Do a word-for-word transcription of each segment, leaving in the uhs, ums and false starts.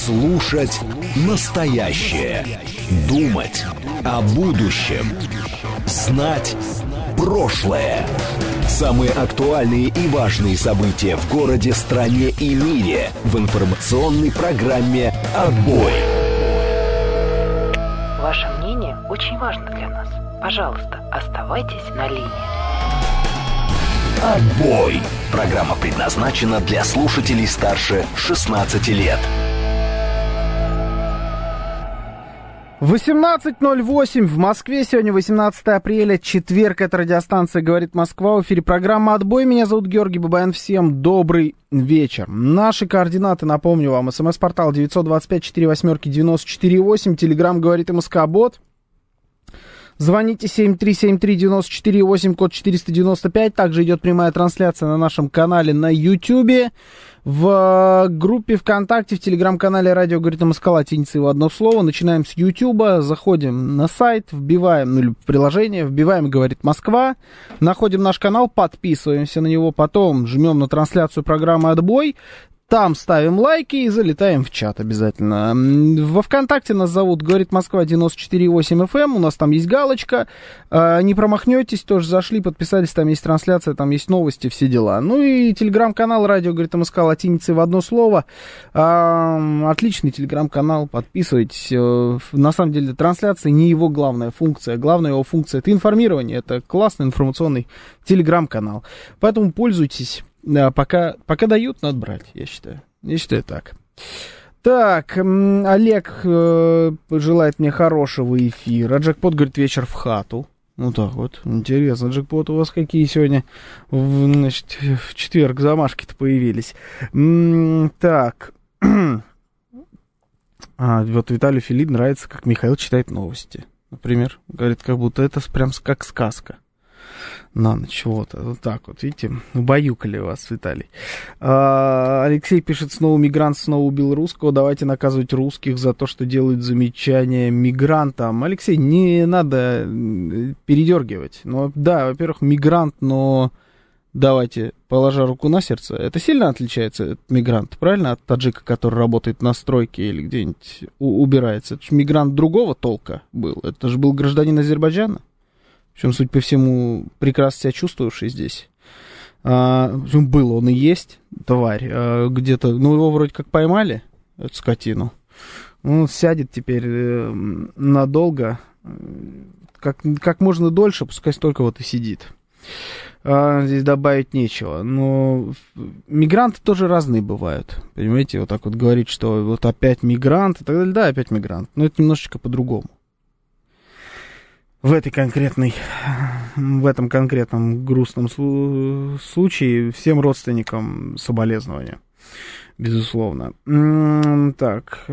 Слушать настоящее. Думать о будущем. Знать прошлое. Самые актуальные и важные события в городе, стране и мире в информационной программе «Отбой». Ваше мнение очень важно для нас. Пожалуйста, оставайтесь на линии. «Отбой». Программа предназначена для слушателей старше шестнадцати лет. восемнадцать ноль восемь в Москве. Сегодня восемнадцатое апреля, четверг. Это радиостанция «Говорит Москва». В эфире программа «Отбой». Меня зовут Георгий Бабаян. Всем добрый вечер. Наши координаты, напомню вам. СМС-портал девять два пять четыре восемь девять четыре восемь. Телеграм «Говорит МСК-бот». Звоните семь три семь три девять четыре восемь, код четыреста девяносто пять. Также идет прямая трансляция на нашем канале на Ютьюбе, в группе ВКонтакте, в телеграм-канале «Радио говорит МСК», латиница его одно слово. Начинаем с Ютьюба, заходим на сайт, вбиваем, ну или в приложение, вбиваем «Говорит Москва», находим наш канал, подписываемся на него, потом жмем на трансляцию программы «Отбой». Там ставим лайки и залетаем в чат обязательно. Во ВКонтакте нас зовут «Говорит Москва» девяносто четыре восемь эф эм. У нас там есть галочка. Не промахнетесь, тоже зашли, подписались. Там есть трансляция, там есть новости, все дела. Ну и телеграм-канал «Радио говорит МСК», латиницей в одно слово. Отличный телеграм-канал, подписывайтесь. На самом деле трансляция не его главная функция. Главная его функция — это информирование. Это классный информационный телеграм-канал. Поэтому пользуйтесь. Да, пока, пока дают, надо брать, я считаю. Я считаю так. Так, Олег э, желает мне хорошего эфира. Джекпот говорит: вечер в хату. Ну так вот, интересно. Джекпот, у вас какие сегодня, в, значит, в четверг замашки-то появились? М-м, так. а, вот Виталию Филипп нравится, как Михаил читает новости. Например, говорит, как будто это прям как сказка. На ночь, вот, вот так вот, видите, убаюкали вас, Виталий. А, Алексей пишет: снова мигрант снова убил русского, давайте наказывать русских за то, что делают замечания мигрантам. Алексей, не надо передергивать. Ну, да, во-первых, мигрант, но давайте, положа руку на сердце, это сильно отличается от мигранта, правильно, от таджика, который работает на стройке или где-нибудь убирается. Это же мигрант другого толка был, это же был гражданин Азербайджана. Причем, судя по всему, прекрасно себя чувствовавший здесь. А, был он и есть, тварь. А, где-то, ну, его вроде как поймали, эту скотину. Он сядет теперь э, надолго, как, как можно дольше, пускай столько вот и сидит. А, здесь добавить нечего. Но мигранты тоже разные бывают. Понимаете, вот так вот говорить, что вот опять мигрант и так далее. Да, опять мигрант, но это немножечко по-другому. В этой конкретной, в этом конкретном грустном случае всем родственникам соболезнования, безусловно. Так,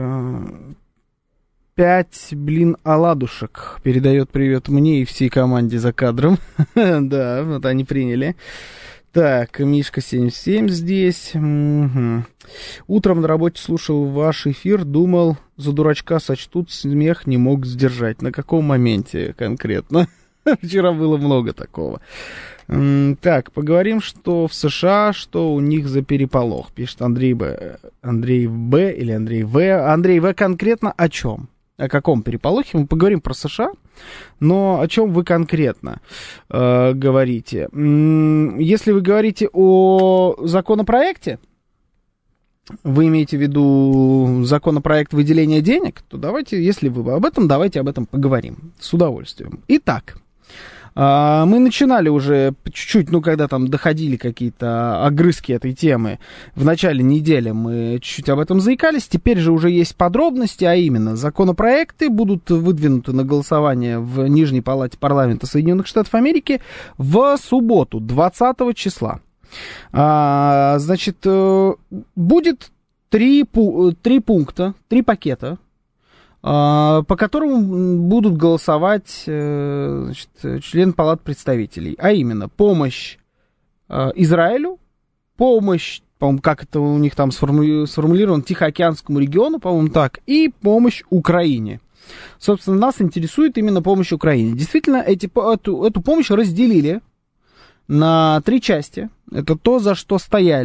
пять, блин, оладушек передает привет мне и всей команде за кадром. Да, вот они приняли. Так, Мишка семьдесят семь здесь. Угу. Утром на работе слушал ваш эфир, думал, за дурачка сочтут, смех не мог сдержать. На каком моменте конкретно? Вчера было много такого. Так, поговорим, что в США, что у них за переполох, пишет Андрей Б. Андрей Б. или Андрей В. Андрей В. конкретно о чем? О каком переполохе? Мы поговорим про США, но о чем вы конкретно э, говорите? Если вы говорите о законопроекте, вы имеете в виду законопроект выделения денег, то давайте, если вы об этом, давайте об этом поговорим с удовольствием. Итак, э, мы начинали уже чуть-чуть, ну, когда там доходили какие-то огрызки этой темы, в начале недели мы чуть-чуть об этом заикались, теперь же уже есть подробности, а именно законопроекты будут выдвинуты на голосование в Нижней палате парламента Соединенных Штатов Америки в субботу, двадцатого числа. А, значит, будет три, три пункта, три пакета, по которым будут голосовать, значит, члены Палат представителей, а именно помощь Израилю, помощь, по-моему, как это у них там сформулировано, Тихоокеанскому региону, по-моему, так, и помощь Украине. Собственно, нас интересует именно помощь Украине. Действительно, эти, эту, эту помощь разделили на три части. Это то, за что стояли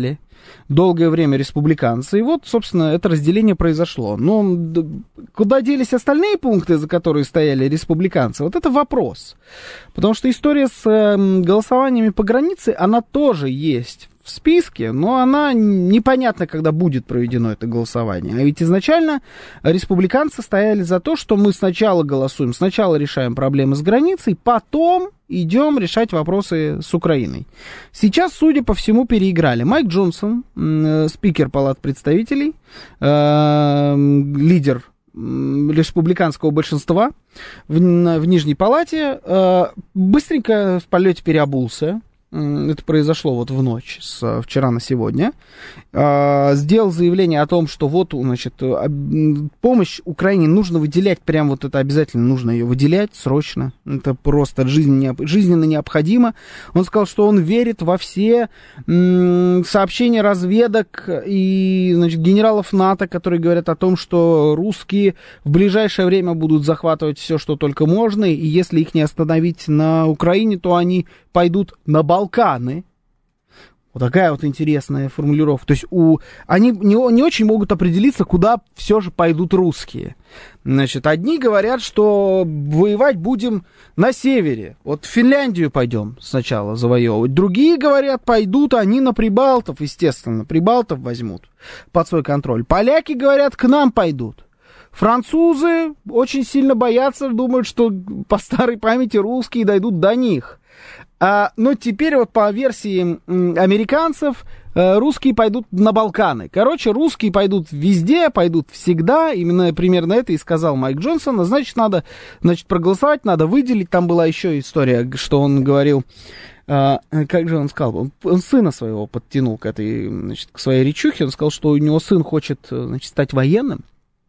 долгое время республиканцы. И вот, собственно, это разделение произошло. Но куда делись остальные пункты, за которые стояли республиканцы, вот это вопрос. Потому что история с голосованиями по границе, она тоже есть в списке, но она непонятно, когда будет проведено это голосование. А ведь изначально республиканцы стояли за то, что мы сначала голосуем, сначала решаем проблемы с границей, потом идем решать вопросы с Украиной. Сейчас, судя по всему, переиграли. Майк Джонсон, э, спикер Палат представителей, э, лидер республиканского большинства в, в Нижней Палате, э, быстренько в полете переобулся. Это произошло вот в ночь с вчера на сегодня. Сделал заявление о том, что вот, значит, помощь Украине нужно выделять, прям вот это обязательно нужно ее выделять срочно. Это просто жизненно необходимо. Он сказал, что он верит во все сообщения разведок и, значит, генералов НАТО, которые говорят о том, что русские в ближайшее время будут захватывать все, что только можно, и если их не остановить на Украине, то они пойдут на Балканы. Вот такая вот интересная формулировка. То есть у, они не, не очень могут определиться, куда все же пойдут русские. Значит, одни говорят, что воевать будем на севере. Вот в Финляндию пойдем сначала завоевывать. Другие говорят, пойдут они на Прибалтов, естественно. Прибалтов возьмут под свой контроль. Поляки говорят, к нам пойдут. Французы очень сильно боятся, думают, что по старой памяти русские дойдут до них. А, но теперь вот по версии м, американцев э, русские пойдут на Балканы. Короче, русские пойдут везде, пойдут всегда. Именно примерно это и сказал Майк Джонсон. Значит, надо, значит, проголосовать, надо выделить. Там была еще история, что он говорил, э, как же он сказал, он, он сына своего подтянул к этой, значит, к своей речухе. Он сказал, что у него сын хочет, значит, стать военным.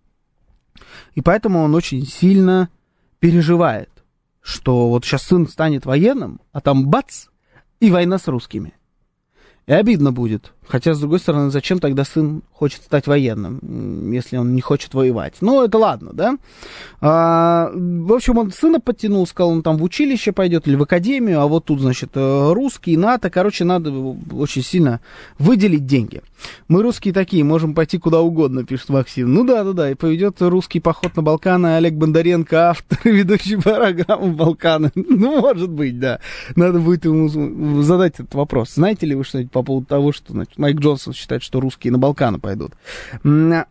И поэтому он очень сильно переживает, что вот сейчас сын станет военным, а там бац, и война с русскими. И обидно будет. Хотя, с другой стороны, зачем тогда сын хочет стать военным, если он не хочет воевать? Ну, это ладно, да? А, в общем, он сына подтянул, сказал, он там в училище пойдет или в академию, а вот тут, значит, русские, НАТО. Короче, надо очень сильно выделить деньги. Мы русские такие, можем пойти куда угодно, пишет Максим. Ну да, да, да, и поведет русский поход на Балканы Олег Бондаренко, автор и ведущий программы «Балканы». Ну, может быть, да. Надо будет ему задать этот вопрос. Знаете ли вы что-нибудь по поводу того, что, значит, Майк Джонсон считает, что русские на Балканы пойдут? У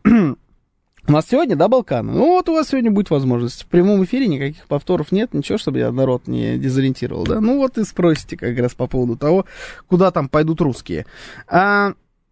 нас сегодня, да, Балканы? Ну, вот у вас сегодня будет возможность. В прямом эфире никаких повторов нет, ничего, чтобы я народ не дезориентировал, да? Ну, вот и спросите как раз по поводу того, куда там пойдут русские. А...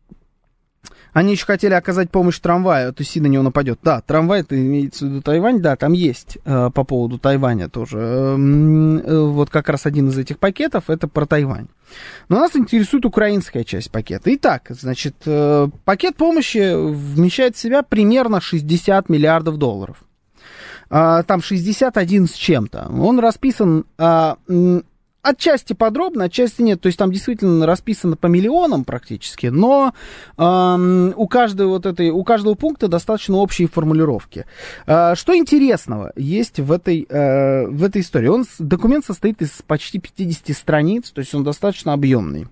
Они еще хотели оказать помощь трамваю, то есть и на него нападет. Да, трамвай, это имеется в виду Тайвань, да, там есть э, по поводу Тайваня тоже. Э, э, вот как раз один из этих пакетов, это про Тайвань. Но нас интересует украинская часть пакета. Итак, значит, э, пакет помощи вмещает в себя примерно шестьдесят миллиардов долларов. Э, там шестьдесят один с чем-то. Он расписан... Э, Отчасти подробно, отчасти нет. То есть там действительно расписано по миллионам практически, но э, у, каждой вот этой, у каждого пункта достаточно общие формулировки. Э, что интересного есть в этой, э, в этой истории? Он, документ состоит из почти пятидесяти страниц, то есть он достаточно объемный.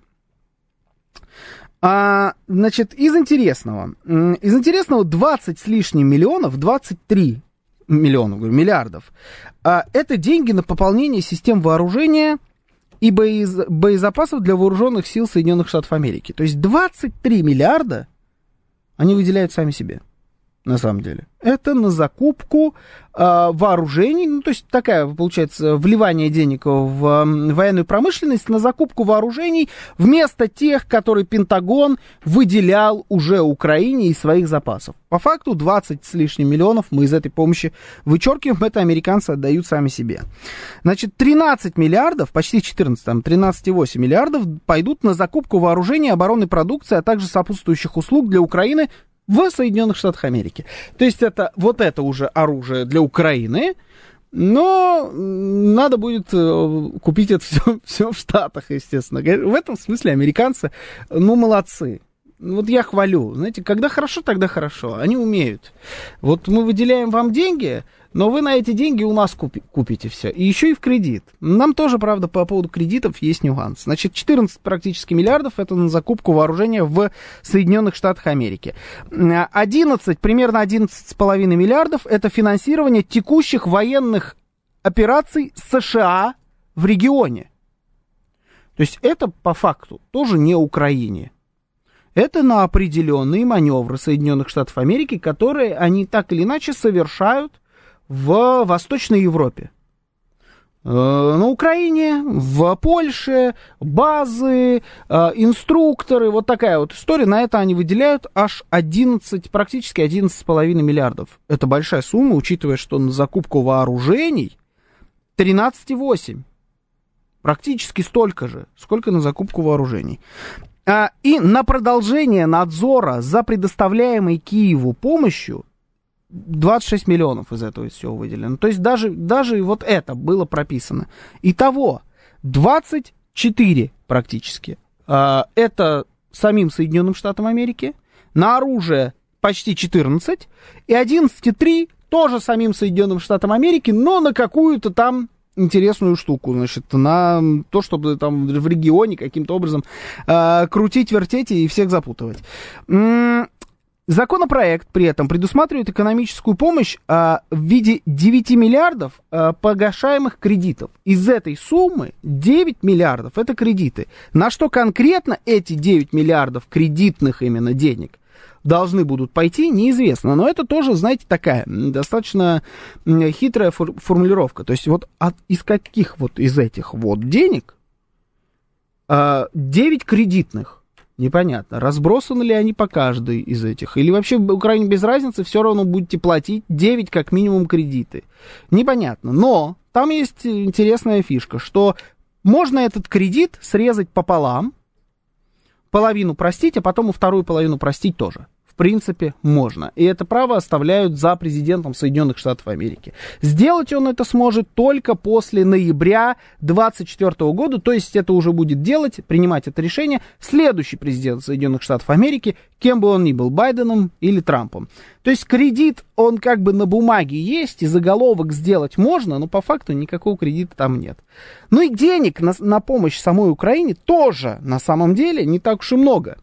А, значит, из интересного. Из интересного двадцать с лишним миллионов, двадцать три миллиона, говорю, миллиардов. А, это деньги на пополнение систем вооружения и боез, боезапасов для вооруженных сил Соединенных Штатов Америки. То есть двадцать три миллиарда они выделяют сами себе, на самом деле. Это на закупку э, вооружений, ну, то есть такая, получается, вливание денег в, в военную промышленность, на закупку вооружений вместо тех, которые Пентагон выделял уже Украине из своих запасов. По факту двадцать с лишним миллионов мы из этой помощи вычеркиваем, это американцы отдают сами себе. Значит, тринадцать миллиардов, почти четырнадцать, там тринадцать целых восемь миллиардов пойдут на закупку вооружений, оборонной продукции, а также сопутствующих услуг для Украины в Соединенных Штатах Америки. То есть это вот это уже оружие для Украины, но надо будет купить это все, все в Штатах, естественно. В этом смысле американцы, ну, молодцы. Вот я хвалю. Знаете, когда хорошо, тогда хорошо. Они умеют. Вот мы выделяем вам деньги, но вы на эти деньги у нас купи, купите все. И еще и в кредит. Нам тоже, правда, по поводу кредитов есть нюанс. Значит, четырнадцать практически миллиардов это на закупку вооружения в Соединенных Штатах Америки. одиннадцать, примерно одиннадцать с половиной миллиардов это финансирование текущих военных операций США в регионе. То есть это по факту тоже не Украине. Это на определенные маневры Соединенных Штатов Америки, которые они так или иначе совершают в Восточной Европе. На Украине, в Польше, базы, инструкторы, вот такая вот история. На это они выделяют аж одиннадцать, практически одиннадцать с половиной миллиардов. Это большая сумма, учитывая, что на закупку вооружений тринадцать и восемь. Практически столько же, сколько на закупку вооружений. А, и на продолжение надзора за предоставляемой Киеву помощью двадцать шесть миллионов из этого всего выделено. То есть даже, даже вот это было прописано. Итого двадцать четыре практически. А, это самим Соединенным Штатам Америки. На оружие почти четырнадцать. И одиннадцать и три тоже самим Соединенным Штатам Америки, но на какую-то там интересную штуку, значит, на то, чтобы там в регионе каким-то образом э, крутить, вертеть и всех запутывать. М-м- законопроект при этом предусматривает экономическую помощь э, в виде девяти миллиардов э, погашаемых кредитов. Из этой суммы девять миллиардов это кредиты. На что конкретно эти девять миллиардов кредитных именно денег должны будут пойти, неизвестно. Но это тоже, знаете, такая достаточно хитрая фор- формулировка. То есть вот от, из каких вот из этих вот денег э, девять кредитных, непонятно, разбросаны ли они по каждой из этих. Или вообще, в Украине без разницы, все равно будете платить девять как минимум кредиты. Непонятно. Но там есть интересная фишка, что можно этот кредит срезать пополам, половину простить, а потом и вторую половину простить тоже. В принципе, можно. И это право оставляют за президентом Соединенных Штатов Америки. Сделать он это сможет только после ноября двадцать четвёртого года, то есть это уже будет делать, принимать это решение следующий президент Соединенных Штатов Америки, кем бы он ни был, Байденом или Трампом. То есть кредит, он как бы на бумаге есть, и заголовок сделать можно, но по факту никакого кредита там нет. Ну и денег на, на помощь самой Украине тоже на самом деле не так уж и много.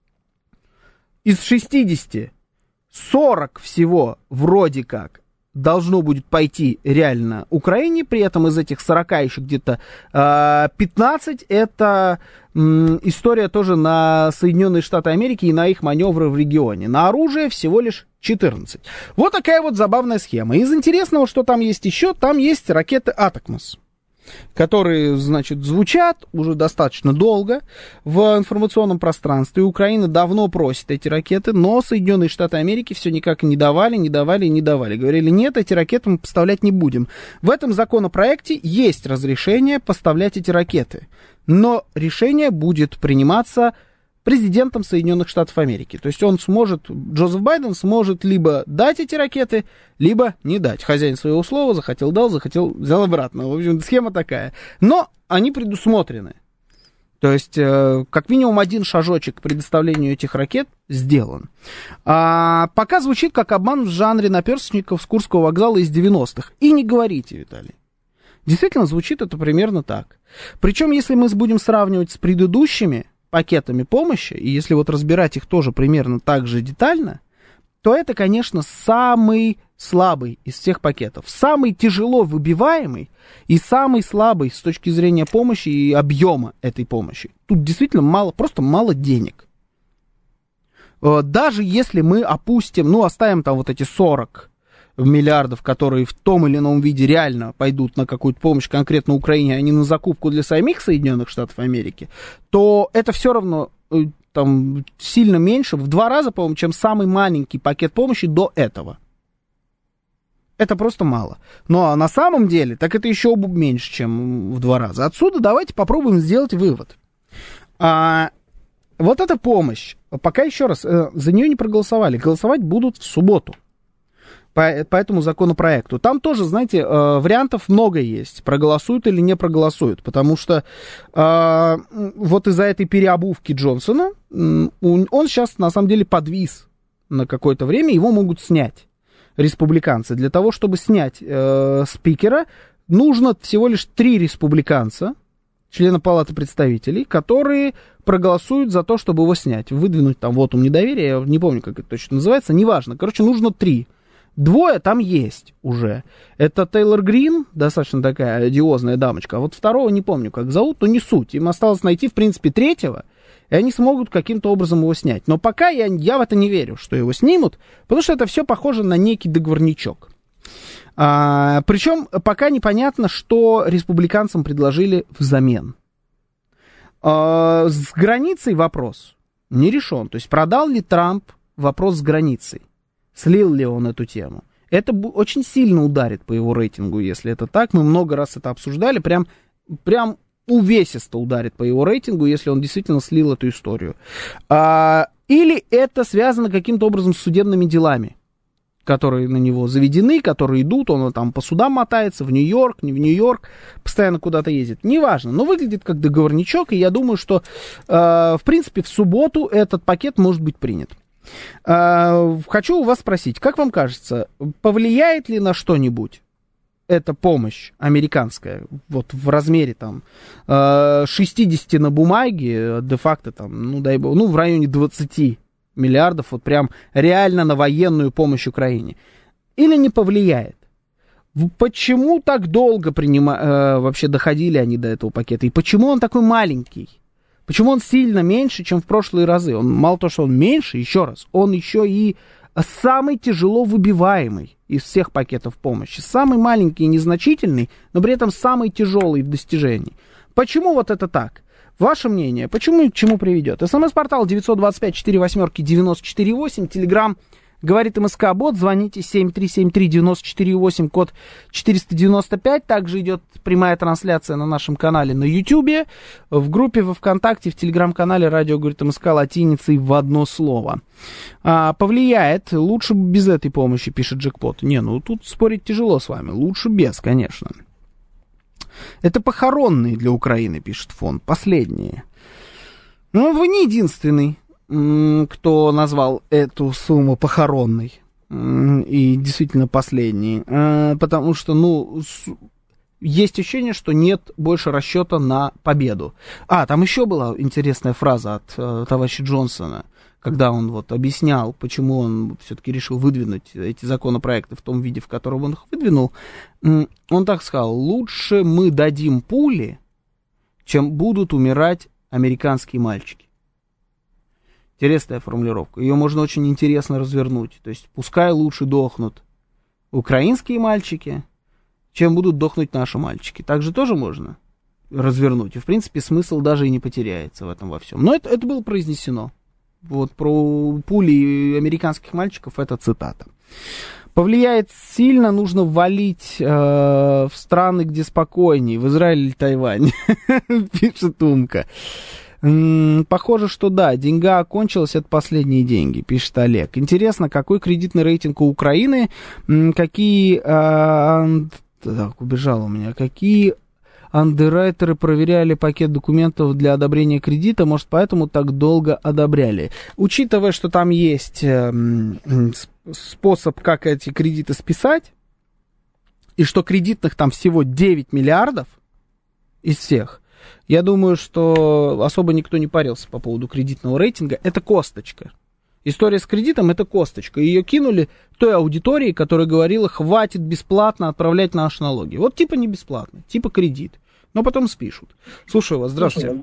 Из шестидесяти сорок всего вроде как должно будет пойти реально Украине, при этом из этих сорока еще где-то э, пятнадцать это э, история тоже на Соединенные Штаты Америки и на их маневры в регионе. На оружие всего лишь четырнадцать. Вот такая вот забавная схема. Из интересного, что там есть еще, там есть ракеты «Атакмс», которые, значит, звучат уже достаточно долго в информационном пространстве. Украина давно просит эти ракеты, но Соединенные Штаты Америки все никак не давали, не давали, не давали. Говорили, нет, эти ракеты мы поставлять не будем. В этом законопроекте есть разрешение поставлять эти ракеты, но решение будет приниматься президентом Соединенных Штатов Америки. То есть он сможет, Джозеф Байден сможет либо дать эти ракеты, либо не дать. Хозяин своего слова, захотел дал, захотел взял обратно. В общем, схема такая. Но они предусмотрены. То есть, э, как минимум один шажочек к предоставлению этих ракет сделан. А, пока звучит как обман в жанре наперсточников с Курского вокзала из девяностых. И не говорите, Виталий. Действительно, звучит это примерно так. Причем, если мы будем сравнивать с предыдущими пакетами помощи, и если вот разбирать их тоже примерно так же детально, то это, конечно, самый слабый из всех пакетов. Самый тяжело выбиваемый и самый слабый с точки зрения помощи и объема этой помощи. Тут действительно мало, просто мало денег. Даже если мы опустим, ну, оставим там вот эти сорок миллиардов, которые в том или ином виде реально пойдут на какую-то помощь конкретно Украине, а не на закупку для самих Соединенных Штатов Америки, то это все равно там сильно меньше, в два раза, по-моему, чем самый маленький пакет помощи до этого. Это просто мало. Но на самом деле, так это еще меньше, чем в два раза. Отсюда давайте попробуем сделать вывод. А, вот эта помощь, пока еще раз, за нее не проголосовали. Голосовать будут в субботу. По, по этому законопроекту. Там тоже, знаете, э, вариантов много есть. Проголосуют или не проголосуют. Потому что э, вот из-за этой переобувки Джонсона э, он сейчас, на самом деле, подвис на какое-то время. Его могут снять. республиканцы. Для того, чтобы снять э, спикера, нужно всего лишь три республиканца, члена Палаты представителей, которые проголосуют за то, чтобы его снять. Выдвинуть там вотум недоверия, я не помню, как это точно называется, неважно. Короче, нужно три. Двое там есть уже. Это Тейлор Грин, достаточно такая одиозная дамочка, а вот второго не помню, как зовут, но не суть. Им осталось найти, в принципе, третьего, и они смогут каким-то образом его снять. Но пока я, я в это не верю, что его снимут, потому что это все похоже на некий договорничок. А, причем пока непонятно, что республиканцам предложили взамен. А, с границей вопрос не решен. То есть продал ли Трамп вопрос с границей? Слил ли он эту тему? Это очень сильно ударит по его рейтингу, если это так. Мы много раз это обсуждали. Прям, прям увесисто ударит по его рейтингу, если он действительно слил эту историю. А, или это связано каким-то образом с судебными делами, которые на него заведены, которые идут. Он там по судам мотается, в Нью-Йорк, не в Нью-Йорк, постоянно куда-то ездит. Неважно, но выглядит как договорничок, и я думаю, что, э, в принципе, в субботу этот пакет может быть принят. Хочу у вас спросить, как вам кажется, повлияет ли на что-нибудь эта помощь американская, вот в размере там шестьдесят на бумаге, де-факто там, ну дай бог, ну в районе двадцать миллиардов, вот прям реально на военную помощь Украине, или не повлияет? Почему так долго принима... вообще доходили они до этого пакета, и почему он такой маленький? Почему он сильно меньше, чем в прошлые разы? Он, мало того, что он меньше, еще раз, он еще и самый тяжело выбиваемый из всех пакетов помощи. Самый маленький и незначительный, но при этом самый тяжелый в достижении. Почему вот это так? Ваше мнение, почему и к чему приведет? СМС-портал девять два пять четыре восемь девять четыре восемь, Телеграм говорит МСК-бот, звоните семь три семь три девять четыре восемь, код четыреста девяносто пять. Также идет прямая трансляция на нашем канале на Ютьюбе, в группе во ВКонтакте, в Телеграм-канале «Радио говорит МСК» латиницей в одно слово. А, повлияет, лучше без этой помощи, пишет Джекпот. Не, ну тут спорить тяжело с вами, лучше без, конечно. Это похоронные для Украины, пишет фонд, последние. Ну, вы не единственный, кто назвал эту сумму похоронной, и действительно последний, потому что, ну, есть ощущение, что нет больше расчета на победу. А, там еще была интересная фраза от э, товарища Джонсона, когда он вот объяснял, почему он все-таки решил выдвинуть эти законопроекты в том виде, в котором он их выдвинул. Он так сказал: лучше мы дадим пули, чем будут умирать американские мальчики. Интересная формулировка. Ее можно очень интересно развернуть. То есть пускай лучше дохнут украинские мальчики, чем будут дохнуть наши мальчики. Так же тоже можно развернуть. И, в принципе, смысл даже и не потеряется в этом во всем. Но это, это было произнесено. Вот про пули американских мальчиков это цитата. Повлияет сильно, нужно валить э, в страны, где спокойнее. В Израиль или Тайвань, пишет Умка. Похоже, что да, деньга окончилась, это последние деньги, пишет Олег. Интересно, какой кредитный рейтинг у Украины, какие... Э, так, убежал у меня. Какие андеррайтеры проверяли пакет документов для одобрения кредита, может, поэтому так долго одобряли. Учитывая, что там есть э, способ, как эти кредиты списать, и что кредитных там всего девять миллиардов из всех, я думаю, что особо никто не парился по поводу кредитного рейтинга. Это косточка. История с кредитом — это косточка. Ее кинули той аудитории, которая говорила: хватит бесплатно отправлять наши налоги. Вот типа не бесплатно, типа кредит. Но потом спишут. Слушаю вас, здравствуйте.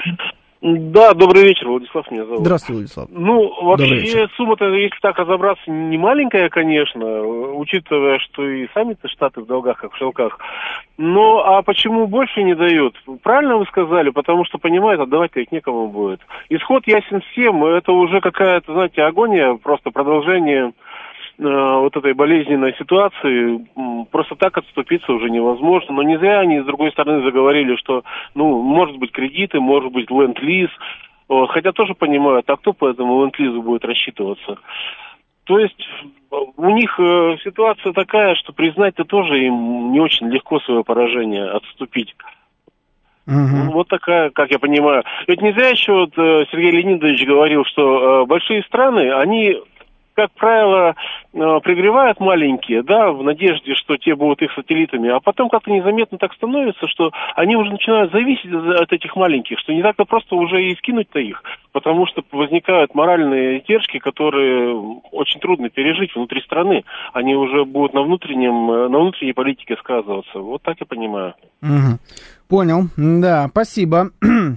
Да, добрый вечер, Владислав меня зовут. Здравствуйте, Владислав. Ну, вообще сумма-то, если так разобраться, не маленькая, конечно, учитывая, что и сами-то Штаты в долгах, как в шелках. Ну, а почему больше не дают? Правильно вы сказали, потому что, понимаете, отдавать-то их некому будет. Исход ясен всем, это уже какая-то, знаете, агония, просто продолжение э, вот этой болезненной ситуации. Просто так отступиться уже невозможно. Но не зря они, с другой стороны, заговорили, что, ну, может быть, кредиты, может быть, ленд-лиз. Вот. Хотя тоже понимают, а кто по этому ленд-лизу будет рассчитываться? То есть у них э, ситуация такая, что признать-то тоже им не очень легко свое поражение отступить. Uh-huh. Вот такая, как я понимаю. Ведь не зря еще вот, э, Сергей Леонидович говорил, что э, большие страны, они как правило, пригревают маленькие, да, в надежде, что те будут их сателлитами, а потом как-то незаметно так становится, что они уже начинают зависеть от этих маленьких, что не так-то просто уже и скинуть-то их, потому что возникают моральные издержки, которые очень трудно пережить внутри страны. Они уже будут на внутреннем, на внутренней политике сказываться. Вот так я понимаю. Угу. Понял. Да, спасибо.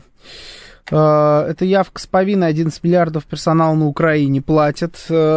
Это явка с повинной, одиннадцать миллиардов персонал на Украине платят.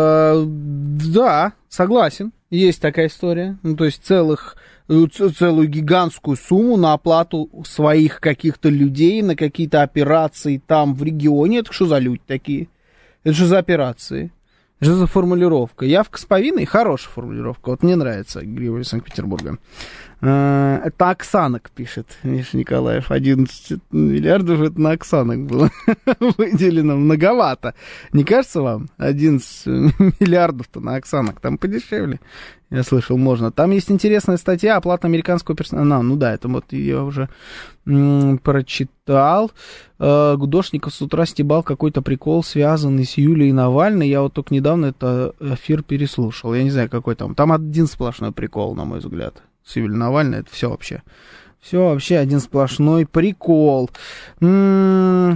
Да, согласен, есть такая история. Ну, то есть целых, целую гигантскую сумму на оплату своих каких-то людей, на какие-то операции там в регионе. Это что за люди такие? Это что за операции? Это что за формулировка? Явка с повинной — хорошая формулировка. Вот мне нравится, Григорий Санкт-Петербурга. Это Оксанок пишет, Миша Николаев. одиннадцать миллиардов это на Оксанок было выделено. Многовато. Не кажется вам? одиннадцать миллиардов-то на Оксанок. Там подешевле. Я слышал, можно. Там есть интересная статья «Оплата американского персонала». Ну да, это вот я уже м- прочитал. Э, Гудошников с утра стебал какой-то прикол, связанный с Юлией Навальной. Я вот только недавно этот эфир переслушал. Я не знаю, какой там. Там один сплошной прикол, на мой взгляд. С Юлией Навальной, это все вообще. Все вообще один сплошной прикол. М-м-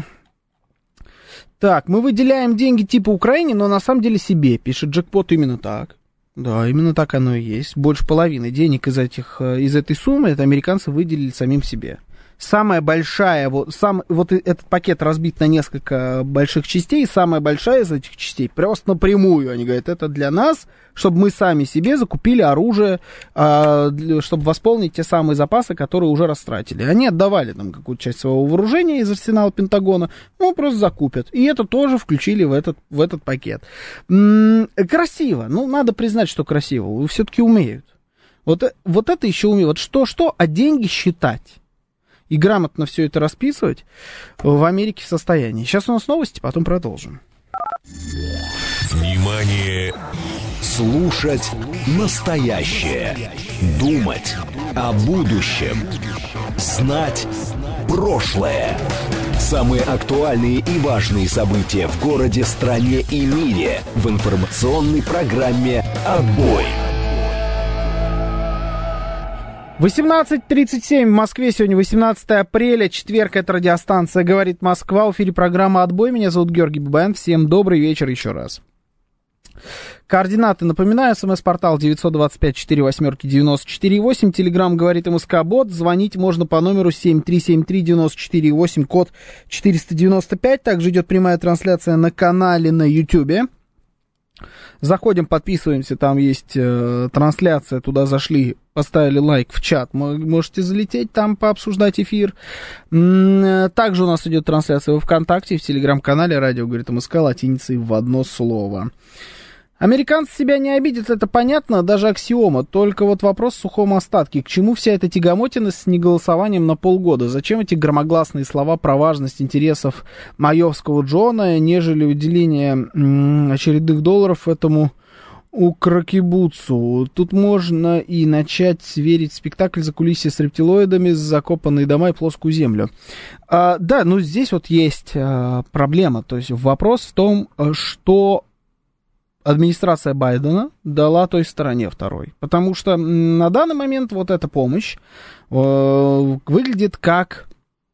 так, мы выделяем деньги типа Украине, но на самом деле себе, пишет Джекпот, именно так. Да, именно так оно и есть. Больше половины денег из, этих, из этой суммы это американцы выделили самим себе. Самая большая, вот, сам, вот этот пакет разбит на несколько больших частей, самая большая из этих частей просто напрямую, они говорят, это для нас, чтобы мы сами себе закупили оружие, а, для, чтобы восполнить те самые запасы, которые уже растратили. Они отдавали там какую-то часть своего вооружения из арсенала Пентагона, ну, просто закупят. И это тоже включили в этот, в этот пакет. М-м, красиво, ну, надо признать, что красиво, все-таки умеют. Вот, вот это еще умеют. Вот что-что, а деньги считать. И грамотно все это расписывать в Америке в состоянии. Сейчас у нас новости, потом продолжим. Внимание! Слушать настоящее. Думать о будущем. Знать прошлое. Самые актуальные и важные события в городе, стране и мире в информационной программе «Отбой». восемнадцать тридцать семь в Москве, сегодня восемнадцатое апреля, четверг, это радиостанция «Говорит Москва», в эфире программа «Отбой», меня зовут Георгий Бабаян, всем добрый вечер еще раз. Координаты, напоминаю, смс-портал девять два пять четыре восемь девять четыре восемь, телеграмм «Говорит МСК-бот», звонить можно по номеру семь три семь три девять четыре восемь, код четыреста девяносто пять, также идет прямая трансляция на канале на Ютьюбе. Заходим, подписываемся, там есть э, трансляция, туда зашли, поставили лайк в чат, можете залететь там, пообсуждать эфир. М-м, также у нас идет трансляция во ВКонтакте, в телеграм-канале «Радио говорит МСК» латиницей в одно слово. Американцы себя не обидят, это понятно, даже аксиома. Только вот вопрос в сухом остатке. К чему вся эта тягомотина с неголосованием на полгода? Зачем эти громогласные слова про важность интересов маевского Джона, нежели уделение м- очередных долларов этому укрокибуцу? Тут можно и начать верить в спектакль закулисья с рептилоидами, закопанные дома и плоскую землю. А, да, ну здесь вот есть а, проблема. То есть вопрос в том, что администрация Байдена дала той стороне второй. Потому что на данный момент вот эта помощь э, выглядит как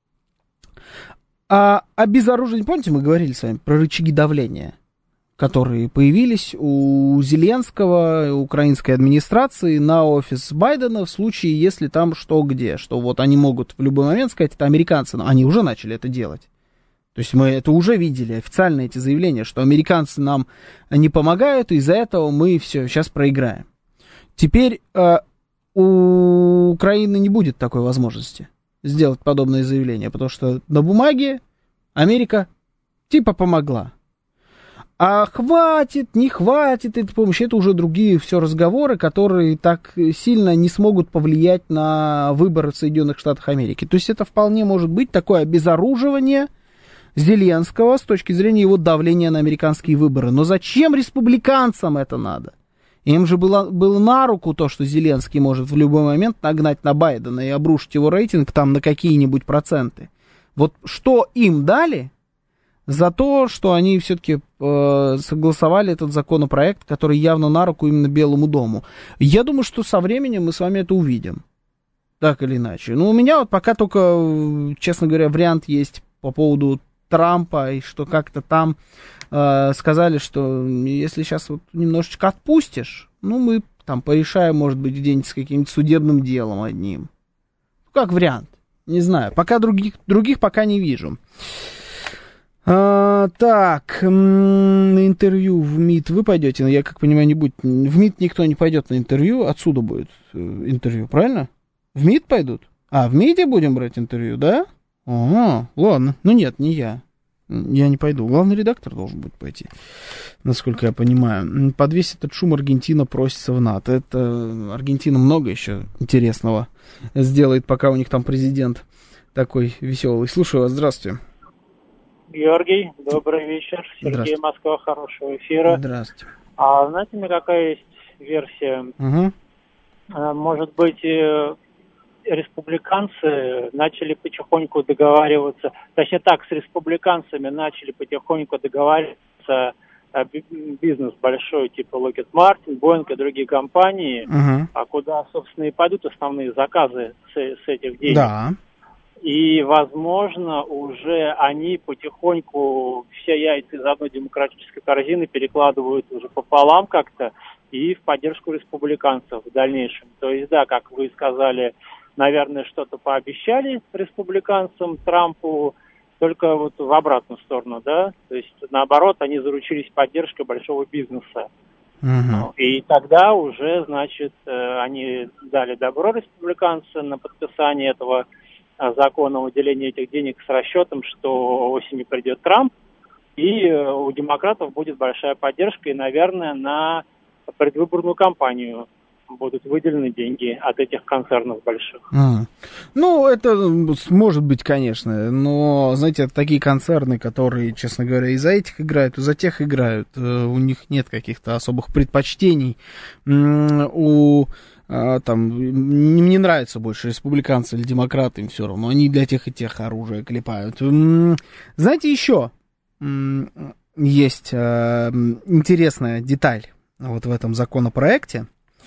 э, обезоружение. Помните, мы говорили с вами про рычаги давления, которые появились у Зеленского, украинской администрации на офис Байдена в случае, если там что где. Что вот они могут в любой момент сказать, это американцы, но они уже начали это делать. То есть мы это уже видели, официально эти заявления, что американцы нам не помогают, и из-за этого мы все, сейчас проиграем. Теперь э, у Украины не будет такой возможности сделать подобное заявление, потому что на бумаге Америка типа помогла. А хватит, не хватит этой помощи, это уже другие все разговоры, которые так сильно не смогут повлиять на выборы в Соединенных Штатах Америки. То есть это вполне может быть такое обезоруживание Зеленского с точки зрения его давления на американские выборы. Но зачем республиканцам это надо? Им же было, было на руку то, что Зеленский может в любой момент нагнать на Байдена и обрушить его рейтинг там на какие-нибудь проценты. Вот что им дали, за то, что они все-таки э, согласовали этот законопроект, который явно на руку именно Белому дому. Я думаю, что со временем мы с вами это увидим. Так или иначе. Ну, у меня вот пока только, честно говоря, вариант есть по поводу Трампа, и что как-то там э, сказали, что если сейчас вот немножечко отпустишь, ну, мы там порешаем, может быть, где-нибудь с каким-нибудь судебным делом одним. Как вариант. Не знаю. Пока других, других пока не вижу. А, так, на интервью в МИД вы пойдете? Я, как понимаю, не будет. В МИД никто не пойдет на интервью, отсюда будет интервью, правильно? В МИД пойдут? А, в МИДе будем брать интервью, да? Ага, ладно. Ну нет, не я. Я не пойду. Главный редактор должен будет пойти, насколько я понимаю. Под весь этот шум Аргентина просится в НАТО. Это Аргентина много еще интересного сделает, пока у них там президент такой веселый. Слушаю вас, здравствуйте. Георгий, добрый вечер. Сергей, Москва, хорошего эфира. Здравствуйте. А знаете, мне какая есть версия? Угу. А, может быть, республиканцы начали потихоньку договариваться, точнее так, с республиканцами начали потихоньку договариваться, бизнес большой, типа Lockheed Martin, Boeing и другие компании, угу. а куда, собственно, и пойдут основные заказы с, с этих денег. Да. И, возможно, уже они потихоньку все яйца из одной демократической корзины перекладывают уже пополам как-то и в поддержку республиканцев в дальнейшем. То есть, да, как вы сказали, наверное, что-то пообещали республиканцам, Трампу, только вот в обратную сторону, да? То есть, наоборот, они заручились поддержкой большого бизнеса. Uh-huh. И тогда уже, значит, они дали добро республиканцы на подписание этого закона о выделении этих денег с расчетом, что осенью придет Трамп, и у демократов будет большая поддержка, и, наверное, на предвыборную кампанию будут выделены деньги от этих концернов больших. Mm. Ну, это может быть, конечно, но, знаете, это такие концерны, которые, честно говоря, и за этих играют, и за тех играют. У них нет каких-то особых предпочтений. У там, мне не нравится больше республиканцы или демократы, им все равно, они для тех и тех оружие клепают. Знаете, еще есть интересная деталь вот в этом законопроекте.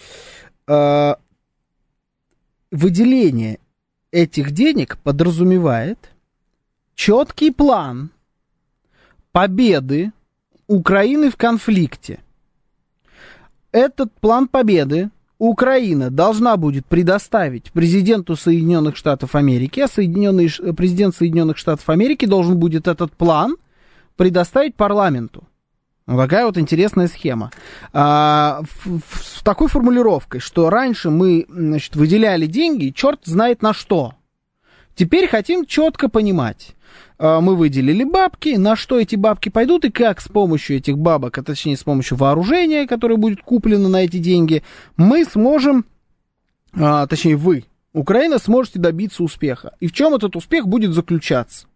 Выделение этих денег подразумевает четкий план победы Украины в конфликте. Этот план победы Украина должна будет предоставить президенту Соединенных Штатов Америки, а Соединенные, президент Соединенных Штатов Америки должен будет этот план предоставить парламенту. Вот такая вот интересная схема. А, в, в, с такой формулировкой, что раньше мы, значит, выделяли деньги, черт знает на что. Теперь хотим четко понимать. А, мы выделили бабки, на что эти бабки пойдут и как с помощью этих бабок, а точнее с помощью вооружения, которое будет куплено на эти деньги, мы сможем, а, точнее вы, Украина, сможете добиться успеха. И в чем этот успех будет заключаться?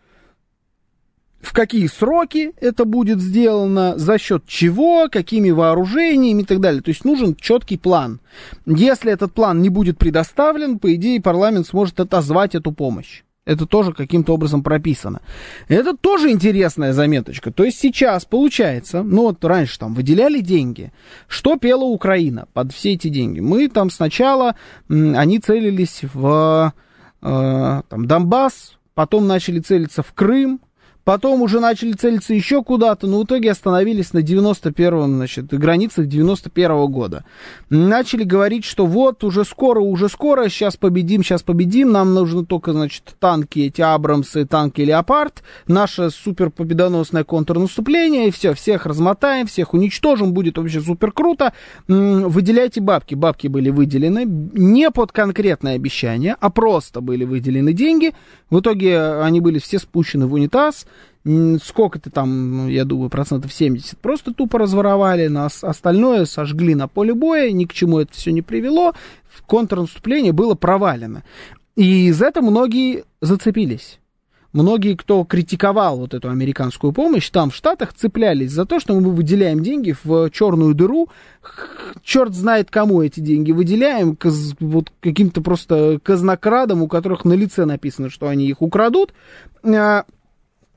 В какие сроки это будет сделано, за счет чего, какими вооружениями и так далее. То есть нужен четкий план. Если этот план не будет предоставлен, по идее парламент сможет отозвать эту помощь. Это тоже каким-то образом прописано. Это тоже интересная заметочка. То есть сейчас получается, ну вот раньше там выделяли деньги. Что пела Украина под все эти деньги? Мы там сначала, они целились в э, там, Донбасс, потом начали целиться в Крым, потом уже начали целиться еще куда-то, но в итоге остановились на девяносто первом, значит, границах девяносто первого года. Начали говорить, что вот уже скоро, уже скоро, сейчас победим, сейчас победим, нам нужны только, значит, танки, эти Абрамсы, танки Леопард, наше супер победоносное контрнаступление, и все, всех размотаем, всех уничтожим, будет вообще супер круто. Выделяйте бабки. Бабки были выделены не под конкретное обещание, а просто были выделены деньги. В итоге они были все спущены в унитаз. Сколько-то там, я думаю, процентов семьдесят просто тупо разворовали, нас остальное сожгли на поле боя, ни к чему это все не привело, контрнаступление было провалено. И из этого многие зацепились. Многие, кто критиковал вот эту американскую помощь, там в Штатах цеплялись за то, что мы выделяем деньги в черную дыру, черт знает кому эти деньги выделяем, каз, вот каким-то просто казнокрадам, у которых на лице написано, что они их украдут.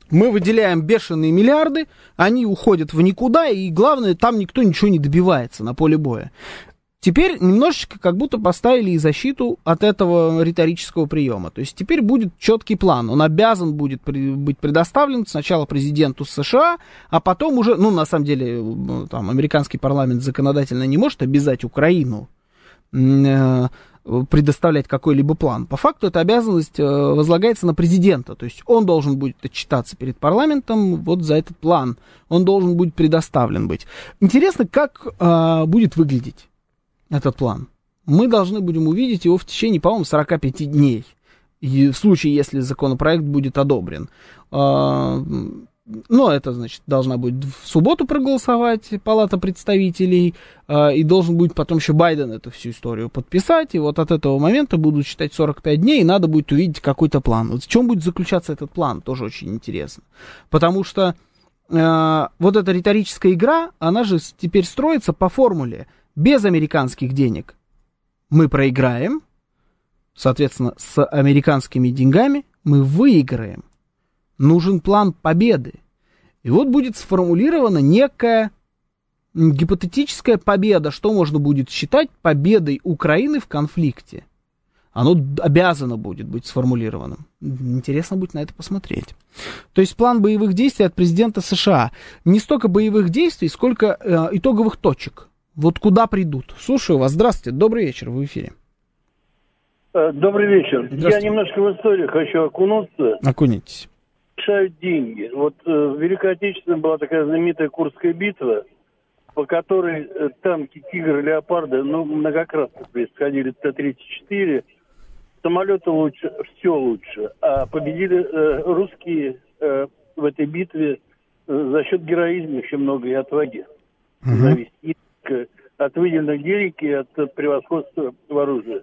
Мы выделяем бешеные миллиарды, они уходят в никуда, и главное, там никто ничего не добивается на поле боя. Теперь немножечко как будто поставили и защиту от этого риторического приема. То есть теперь будет четкий план. Он обязан будет при, быть предоставлен сначала президенту США, а потом уже, ну, на самом деле, там, американский парламент законодательно не может обязать Украину э, предоставлять какой-либо план. По факту эта обязанность э, возлагается на президента. То есть он должен будет отчитаться перед парламентом вот за этот план. Он должен будет предоставлен быть. Интересно, как э, будет выглядеть этот план. Мы должны будем увидеть его в течение, по-моему, сорок пять дней. И в случае, если законопроект будет одобрен. А, ну, это, значит, должна будет в субботу проголосовать Палата представителей, а, и должен будет потом еще Байден эту всю историю подписать. И вот от этого момента будут считать сорок пять дней, и надо будет увидеть какой-то план. Вот в чем будет заключаться этот план, тоже очень интересно. Потому что а, вот эта риторическая игра, она же теперь строится по формуле: без американских денег мы проиграем, соответственно, с американскими деньгами мы выиграем. Нужен план победы. И вот будет сформулирована некая гипотетическая победа, что можно будет считать победой Украины в конфликте. Оно обязано будет быть сформулированным. Интересно будет на это посмотреть. То есть план боевых действий от президента США. Не столько боевых действий, сколько э, итоговых точек. Вот куда придут. Слушаю вас. Здравствуйте. Добрый вечер. Вы в эфире. Добрый вечер. Я немножко в историю хочу окунуться. Окунитесь. Решают деньги. Вот э, в Великой Отечественной была такая знаменитая Курская битва, по которой э, танки «Тигр» и «Леопарды», ну, многократно происходили Т тридцать четыре. Самолеты лучше, все лучше. А победили э, русские э, в этой битве э, за счет героизма еще много и отваги. Угу. Зависит от выделенных денег и от превосходства в оружии.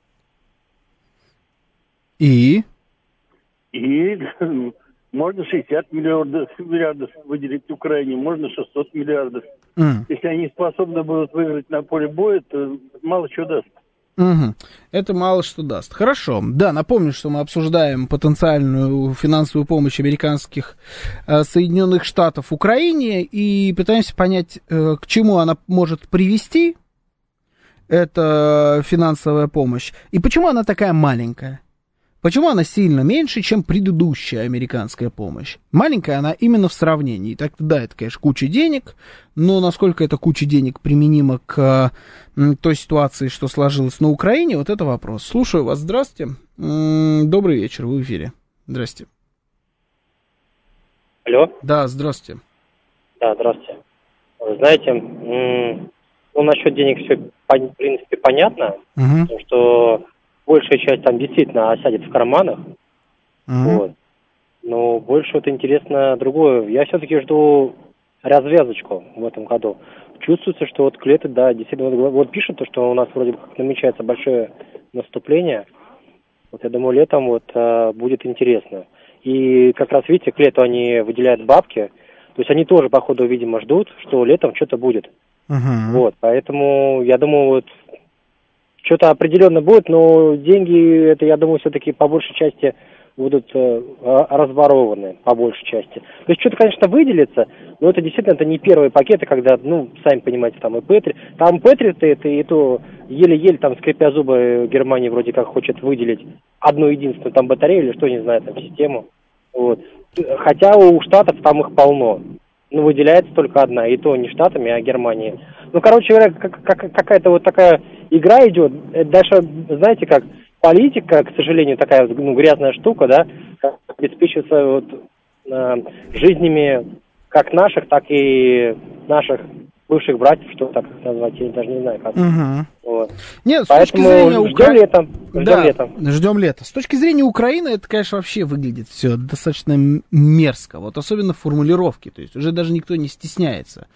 И? И можно шестьдесят миллиардов, миллиардов выделить Украине, можно шестьсот миллиардов. Mm. Если они способны будут выиграть на поле боя, то мало чего даст. Угу. Это мало что даст. Хорошо. Да, напомню, что мы обсуждаем потенциальную финансовую помощь американских э, Соединенных Штатов Украине и пытаемся понять, э, к чему она может привести, эта финансовая помощь, и почему она такая маленькая. Почему она сильно меньше, чем предыдущая американская помощь? Маленькая она именно в сравнении. Так, да, это, конечно, куча денег, но насколько эта куча денег применима к м, той ситуации, что сложилось на Украине, вот это вопрос. Слушаю вас, здравствуйте. М-м, добрый вечер, вы в эфире. Здрасте. Алло? Да, здравствуйте. Да, здравствуйте. Вы знаете, м- ну, насчет денег все, в принципе, понятно, Угу. потому что большая часть там действительно осядет в карманах, Угу. вот. Но больше вот интересно другое. Я все-таки жду развязочку в этом году. Чувствуется, что вот к лету, да, действительно, вот, вот пишут, то, что у нас вроде как намечается большое наступление. Вот я думаю, летом вот а, будет интересно. И как раз, видите, к лету они выделяют бабки, то есть они тоже, походу, видимо, ждут, что летом что-то будет. Угу. Вот, поэтому я думаю, вот что-то определенно будет, но деньги, это, я думаю, все-таки по большей части будут э, разворованы, по большей части. То есть что-то, конечно, выделится, но это действительно это не первые пакеты, когда, ну, сами понимаете, там и Петри, там Петри-то это и то еле-еле, там, скрипя зубы, Германия вроде как хочет выделить одну единственную там батарею или что, не знаю, там, систему. Вот. Хотя у Штатов там их полно. Ну, выделяется только одна, и то не Штатами, а Германией. Ну, короче говоря, как, как, какая-то вот такая игра идет. Дальше, знаете, как политика, к сожалению, такая, ну, грязная штука, да, обеспечивается вот э, жизнями как наших, так и наших бывших братьев, что так назвать, я даже не знаю как. Угу. Вот. Нет, с Поэтому точки зрения ждем Украины... летом. Ждем да, летом. ждем лета. С точки зрения Украины, это, конечно, вообще выглядит все достаточно мерзко. Вот особенно в формулировке. То есть уже даже никто не стесняется.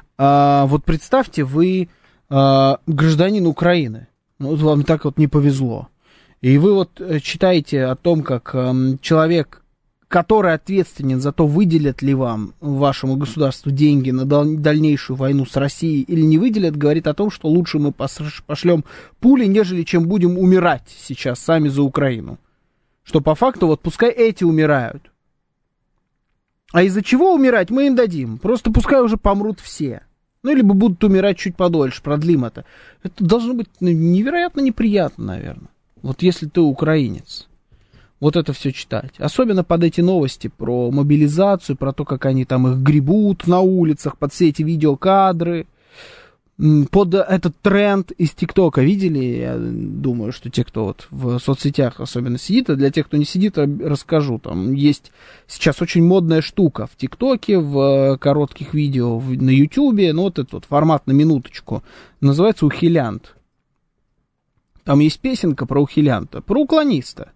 А, вот представьте, вы а, гражданин Украины. Ну, вот вам так вот не повезло. И вы вот читаете о том, как а, человек, который ответственен за то, выделят ли вам, вашему государству, деньги на дальнейшую войну с Россией или не выделят, говорит о том, что лучше мы пошлем пули, нежели чем будем умирать сейчас сами за Украину. Что по факту, вот пускай эти умирают. А из-за чего умирать мы им дадим? Просто пускай уже помрут все. Ну, либо будут умирать чуть подольше, продлим это. Это должно быть невероятно неприятно, наверное. Вот если ты украинец. Вот это все читать. Особенно под эти новости про мобилизацию, про то, как они там их гребут на улицах, под все эти видеокадры. Под этот тренд из ТикТока видели? Я думаю, что те, кто вот в соцсетях особенно сидит, а для тех, кто не сидит, расскажу. Там есть сейчас очень модная штука в ТикТоке, в коротких видео на Ютубе, ну вот этот вот формат на минуточку, называется «Ухилянт». Там есть песенка про ухилянта, про уклониста.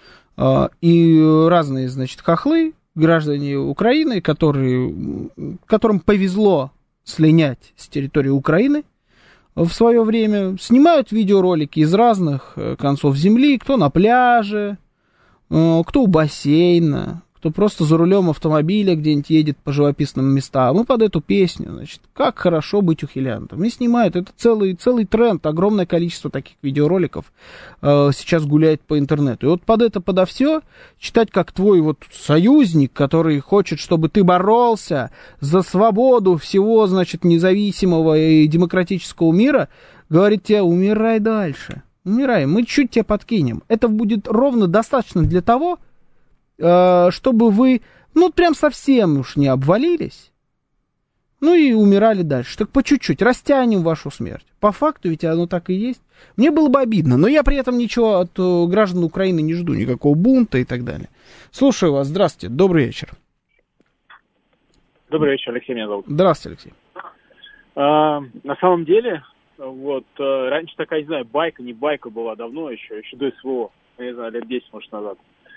И разные, значит, хохлы, граждане Украины, которые, которым повезло слинять с территории Украины в свое время, снимают видеоролики из разных концов земли, кто на пляже, кто у бассейна, кто просто за рулем автомобиля где-нибудь едет по живописным местам. Мы под эту песню, значит, как хорошо быть ухилянтом. И снимают, это целый, целый тренд, огромное количество таких видеороликов э, сейчас гуляет по интернету. И вот под это, подо все, читать, как твой вот союзник, который хочет, чтобы ты боролся за свободу всего, значит, независимого и демократического мира, говорит тебе, умирай дальше, умирай, мы чуть тебя подкинем. Это будет ровно достаточно для того, чтобы вы, ну, прям совсем уж не обвалились, ну, и умирали дальше. Так по чуть-чуть растянем вашу смерть. По факту ведь оно так и есть. Мне было бы обидно, но я при этом ничего от граждан Украины не жду, никакого бунта и так далее. Слушаю вас, здравствуйте, добрый вечер. Добрый вечер, Алексей меня зовут. Здравствуйте, Алексей. А, на самом деле, вот, раньше такая, не знаю, байка, не байка была давно еще, еще до СВО, не знаю, лет десять, может, назад,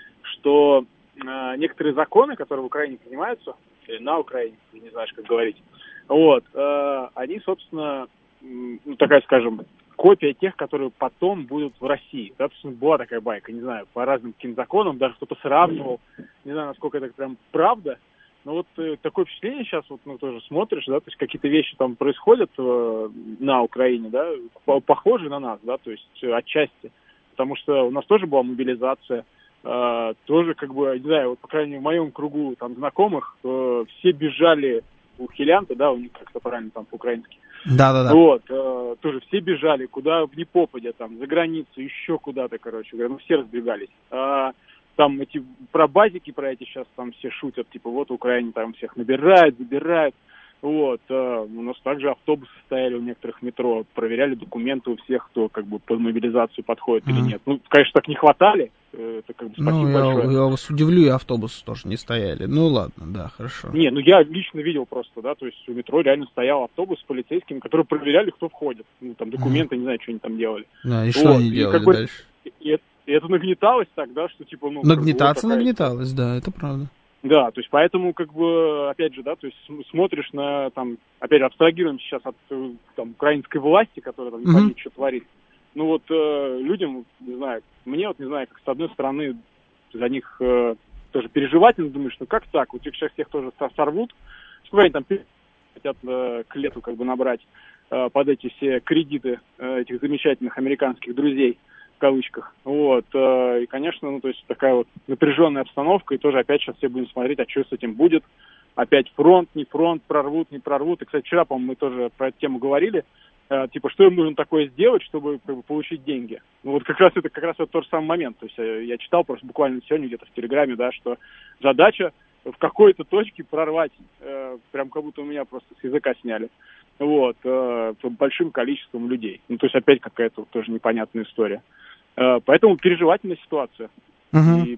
что э, некоторые законы, которые в Украине принимаются, или на Украине, не знаешь, как говорить, вот, э, они, собственно, ну, такая, скажем, копия тех, которые потом будут в России. Да, то есть была такая байка, не знаю, по разным каким законам, даже кто-то сравнивал, не знаю, насколько это прям правда, но вот э, такое впечатление сейчас, вот, ну, тоже смотришь, да, то есть какие-то вещи там происходят э, на Украине, да, похожие на нас, да, то есть э, отчасти, потому что у нас тоже была мобилизация. Uh, тоже, как бы, не знаю, вот, по крайней мере, в моем кругу там знакомых uh, все бежали у ухилянта, да, у них как-то правильно там по-украински. Да-да-да. Вот, uh, тоже все бежали, куда в непопадя, там, за границу, еще куда-то, короче говоря, ну, все разбегались. Uh, там эти, про базики, про эти сейчас там все шутят, типа, вот в Украине там всех набирают, забирают. Вот, uh, у нас также автобусы стояли у некоторых метро, проверяли документы у всех, кто как бы под мобилизацию подходит mm-hmm. или нет. Ну, конечно, так не хватали, это как бы спасибо ну, я, большое. я вас удивлю, и автобусы тоже не стояли. Ну, ладно, да, хорошо. Не, ну я лично видел просто, да, то есть у метро реально стоял автобус с полицейскими, которые проверяли, кто входит. Ну, там документы, mm-hmm. не знаю, что они там делали. Да, и что вот. они и делали как бы, дальше? И, и это нагнеталось так, да, что типа, ну... Нагнетаться вот нагнеталось, да, это правда. Да, то есть поэтому, как бы, опять же, да, то есть смотришь на, там, опять же, абстрагируем сейчас от, там, украинской власти, которая там не понятно, mm-hmm. что творит. Ну вот э, людям, не знаю, мне вот, не знаю, как с одной стороны за них э, тоже переживательно, думаешь, ну как так, вот их сейчас всех тоже сорвут, сколько они там хотят э, к лету как бы набрать э, под эти все кредиты э, этих замечательных американских друзей, в кавычках. Вот. И, конечно, ну, то есть такая вот напряженная обстановка, и тоже опять сейчас все будем смотреть, а что с этим будет. Опять фронт, не фронт, прорвут, не прорвут. И, кстати, вчера, по-моему, мы тоже про эту тему говорили. Э, типа, что им нужно такое сделать, чтобы как бы, получить деньги. Ну, вот как раз это как раз вот тот же самый момент. То есть я, я читал просто буквально сегодня где-то в Телеграме, да, что задача в какой-то точке прорвать, э, прям как будто у меня просто с языка сняли. Вот, э, большим количеством людей. Ну, то есть опять какая-то вот, тоже непонятная история. Э, поэтому переживательная ситуация. Угу. И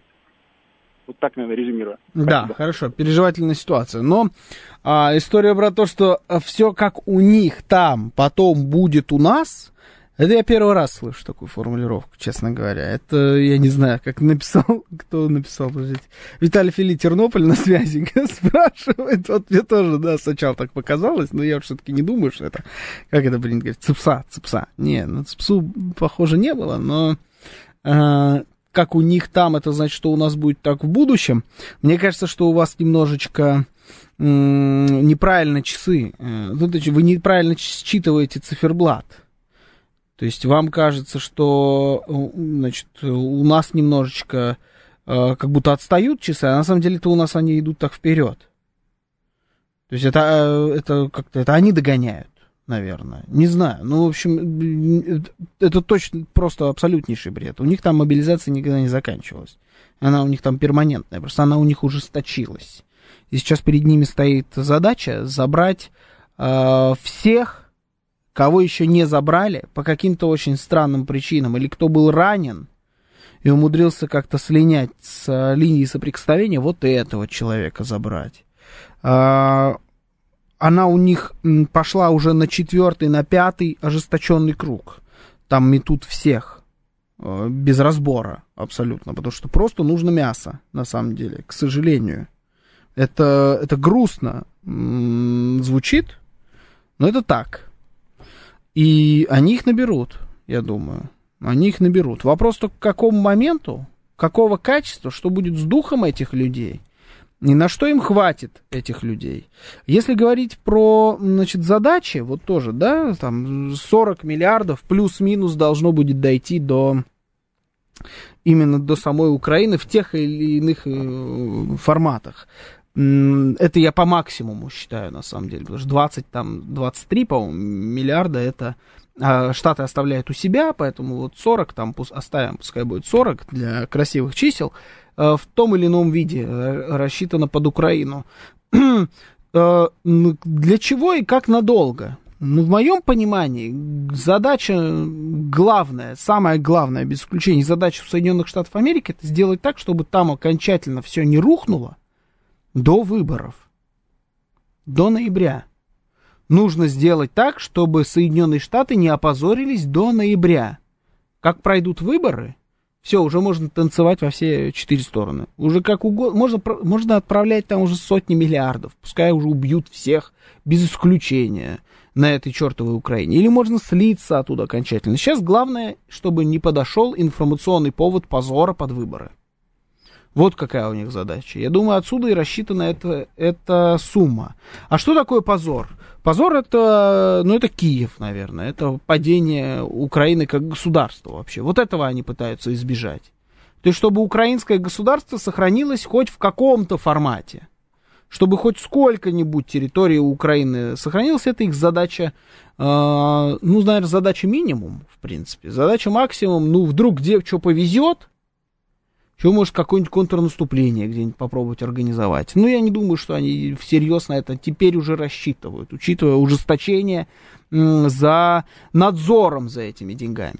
вот так, наверное, резюмирую. Да, Спасибо. Хорошо, переживательная ситуация. Но а, история про то, что все как у них там потом будет у нас, это я первый раз слышу такую формулировку, честно говоря. Это, я не знаю, как написал, кто написал, подождите. Виталий Фили, Тернополь на связи, спрашивает. Вот мне тоже, да, сначала так показалось, но я все-таки не думаю, что это, как это принято говорить, цепса, цепса. Не, ну цепсу, похоже, не было, но а, как у них там, это значит, что у нас будет так в будущем. Мне кажется, что у вас немножечко м- неправильно часы, вы неправильно считываете циферблат. То есть вам кажется, что, значит, у нас немножечко э, как будто отстают часы, а на самом деле-то у нас они идут так вперед. То есть это, это как-то это они догоняют, наверное. Не знаю. Ну, в общем, это точно просто абсолютнейший бред. У них там мобилизация никогда не заканчивалась. Она у них там перманентная, просто она у них ужесточилась. И сейчас перед ними стоит задача забрать э, всех, кого еще не забрали по каким-то очень странным причинам, или кто был ранен и умудрился как-то слинять с линии соприкосновения, вот и этого человека забрать. Она у них пошла уже на четвертый, на пятый ожесточенный круг. Там метут всех, без разбора абсолютно, потому что просто нужно мясо, на самом деле, к сожалению. Это, это грустно звучит, но это так. И они их наберут, я думаю. Они их наберут. Вопрос только к какому моменту, какого качества, что будет с духом этих людей. И на что им хватит этих людей? Если говорить про, значит, задачи, вот тоже, да, там сорок миллиардов плюс-минус должно будет дойти до именно до самой Украины в тех или иных э, форматах. Это я по максимуму считаю, на самом деле, потому что двадцать, там, двадцать три, по-моему, миллиарда это а Штаты оставляют у себя, поэтому вот сорок, там, оставим, пускай будет сорок для красивых чисел, в том или ином виде рассчитано под Украину. Для чего и как надолго? Ну, в моем понимании, задача главная, самая главная, без исключения, задача Соединенных Штатов Америки, это сделать так, чтобы там окончательно все не рухнуло до выборов, до ноября. Нужно сделать так, чтобы Соединенные Штаты не опозорились до ноября. Как пройдут выборы, все, уже можно танцевать во все четыре стороны. Уже как угодно. Можно, можно отправлять там уже сотни миллиардов. Пускай уже убьют всех, без исключения, на этой чертовой Украине. Или можно слиться оттуда окончательно. Сейчас главное, чтобы не подошел информационный повод позора под выборы. Вот какая у них задача. Я думаю, отсюда и рассчитана эта, эта сумма. А что такое позор? Позор это, ну, это Киев, наверное. Это падение Украины как государства вообще. Вот этого они пытаются избежать. То есть, чтобы украинское государство сохранилось хоть в каком-то формате. Чтобы хоть сколько-нибудь территории Украины сохранилась, это их задача, э, ну, наверное, задача минимум, в принципе. Задача максимум, ну, вдруг где что повезет, что, может, какое-нибудь контрнаступление где-нибудь попробовать организовать. Ну, я не думаю, что они всерьез на это теперь уже рассчитывают, учитывая ужесточение м, за надзором за этими деньгами.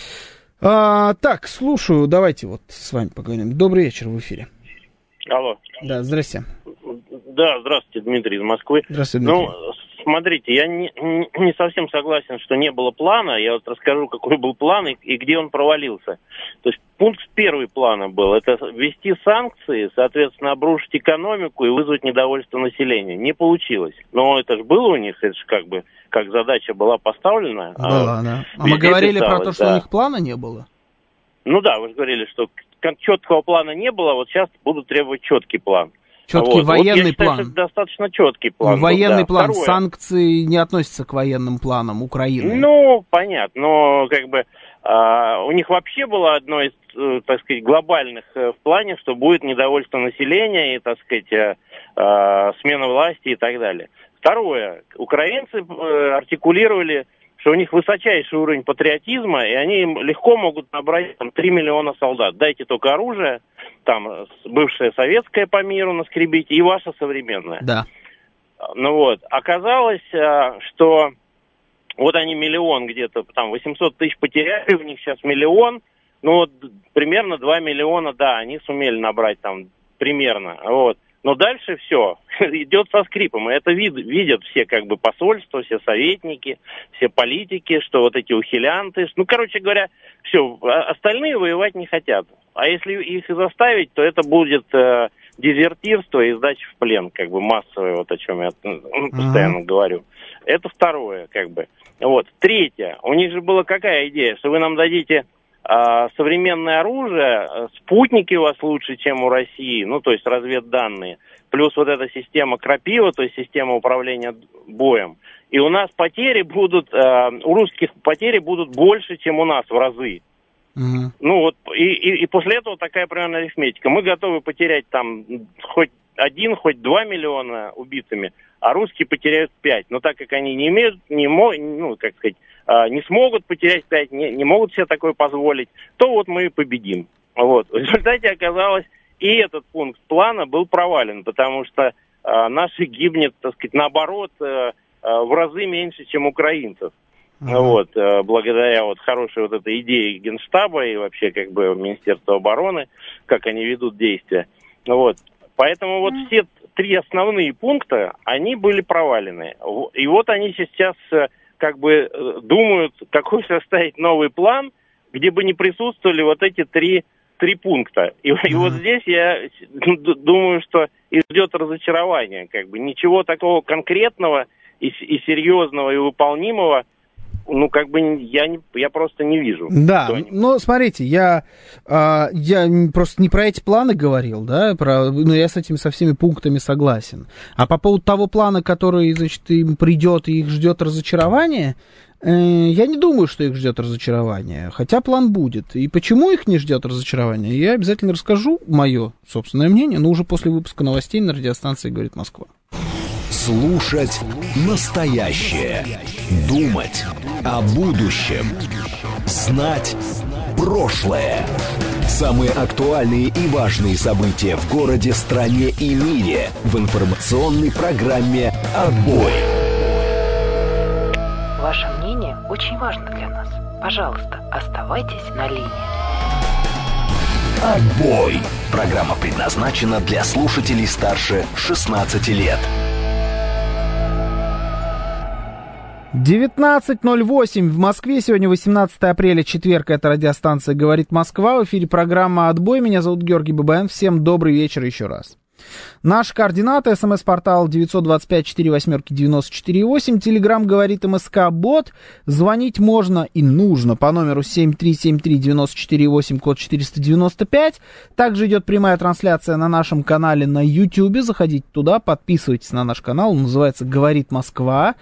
А, так, слушаю, давайте вот с вами поговорим. Добрый вечер, в эфире. Алло. Да, здрасте. Да, здравствуйте, Дмитрий из Москвы. Здравствуйте, Дмитрий. Ну, смотрите, я не, не совсем согласен, что не было плана. Я вот расскажу, какой был план и, и где он провалился. То есть пункт первый плана был, это ввести санкции, соответственно, обрушить экономику и вызвать недовольство населения. Не получилось. Но это же было у них, это же как бы, как задача была поставлена. Была, а, да. А мы говорили писалось, про то, что да. у них плана не было? Ну да, вы же говорили, что четкого плана не было, вот сейчас будут требовать четкий план. Четкий вот. военный вот считаю, план. Это достаточно четкий план. Военный да. план. Второе. Санкции не относятся к военным планам Украины. Ну, понятно. Но как бы а, у них вообще было одно из, так сказать, глобальных в плане, что будет недовольство населения и, так сказать, а, смена власти и так далее. Второе. Украинцы артикулировали, что у них высочайший уровень патриотизма, и они легко могут набрать там три миллиона солдат. Дайте только оружие, там бывшее советское по миру наскребите и ваше современное. Да. Ну вот, оказалось, что вот они миллион где-то, там восемьсот тысяч потеряли, у них сейчас миллион, ну вот примерно два миллиона, да, они сумели набрать там примерно, вот. Но дальше все идет со скрипом. И это вид, видят все как бы посольства, все советники, все политики, что вот эти ухилянты. Ну, короче говоря, все, остальные воевать не хотят. А если их и заставить, то это будет э, дезертирство и сдача в плен, как бы массовое, вот о чем я ну, постоянно uh-huh. говорю. Это второе, как бы. Вот. Третье. У них же была какая идея, что вы нам дадите современное оружие, спутники у вас лучше, чем у России, ну, то есть разведданные, плюс вот эта система крапива, то есть система управления боем. И у нас потери будут, у русских потери будут больше, чем у нас в разы. Uh-huh. Ну вот, и, и, и после этого такая примерно арифметика. Мы готовы потерять там хоть один, хоть два миллиона убитыми, а русские потеряют пять. Но так как они не имеют, не, ну, как сказать, не смогут потерять пять, не, не могут себе такое позволить, то вот мы и победим. Вот. В результате оказалось, и этот пункт плана был провален, потому что а, наши гибнет, так сказать, наоборот, а, а, в разы меньше, чем украинцев. Uh-huh. Вот, а, благодаря вот хорошей вот этой идее Генштаба и вообще как бы Министерства обороны, как они ведут действия. Вот. Поэтому вот uh-huh. все три основные пункта, они были провалены. И вот они сейчас как бы думают, какой составить новый план, где бы не присутствовали вот эти три, три пункта. И, mm-hmm. и вот здесь я думаю, что и ждет разочарование. Как бы ничего такого конкретного и, и серьезного и выполнимого, ну, как бы я, не, я просто не вижу. Да, ну, смотрите, я, а, я просто не про эти планы говорил, да, про, ну, я с этими со всеми пунктами согласен. А по поводу того плана, который, значит, им придет и их ждет разочарование, я не думаю, что их ждет разочарование, хотя план будет. И почему их не ждет разочарование, я обязательно расскажу, мое собственное мнение, но уже после выпуска новостей на радиостанции «Говорит Москва». Слушать настоящее. Думать о будущем. Знать прошлое. Самые актуальные и важные события в городе, стране и мире в информационной программе «Отбой». Ваше мнение очень важно для нас. Пожалуйста, оставайтесь на линии. «Отбой». Программа предназначена для слушателей старше шестнадцати лет. девятнадцать ноль восемь в Москве. Сегодня восемнадцатое апреля, четверг. Это радиостанция «Говорит Москва». В эфире программа «Отбой». Меня зовут Георгий Бабаян. Всем добрый вечер еще раз. Наши координаты: смс-портал девять два пять четыре восемь девяносто четыре восемь, телеграм говорит МСК-бот. Звонить можно и нужно по номеру семь три семь три девять четыре восемь, код четыреста девяносто пять. Также идет прямая трансляция на нашем канале на Ютьюбе. Заходите туда, подписывайтесь на наш канал. Он называется «Говорит Москва».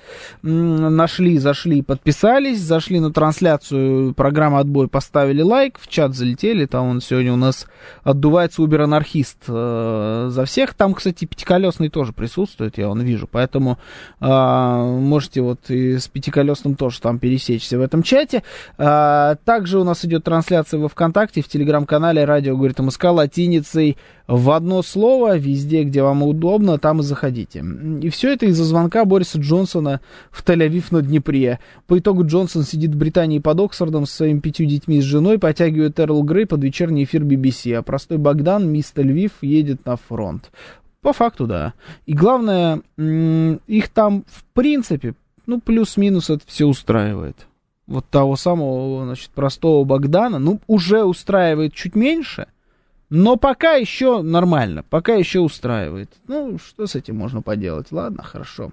Нашли, зашли, подписались, зашли на трансляцию программы «Отбой», поставили лайк, в чат залетели. Там он сегодня у нас отдувается убер-анархист э, за всех. Там, кстати, пятиколесный тоже присутствует, я вон вижу, поэтому э, можете вот и с пятиколесным тоже там пересечься в этом чате. Э, также у нас идет трансляция во ВКонтакте, в телеграм-канале «Радио говорит МСК» латиницей в одно слово, везде, где вам удобно, там и заходите. И все это из-за звонка Бориса Джонсона в Тель-Авив на Днепре. По итогу Джонсон сидит в Британии под Оксфордом со своими пятью детьми, с женой, потягивает Эрл Грей под вечерний эфир би би си, а простой Богдан, мисс Тель-Авив, едет на фронт. По факту, да. И главное, их там, в принципе, ну, плюс-минус это все устраивает. Вот того самого, значит, простого Богдана, ну, уже устраивает чуть меньше, но пока еще нормально, пока еще устраивает. Ну, что с этим можно поделать? Ладно, хорошо.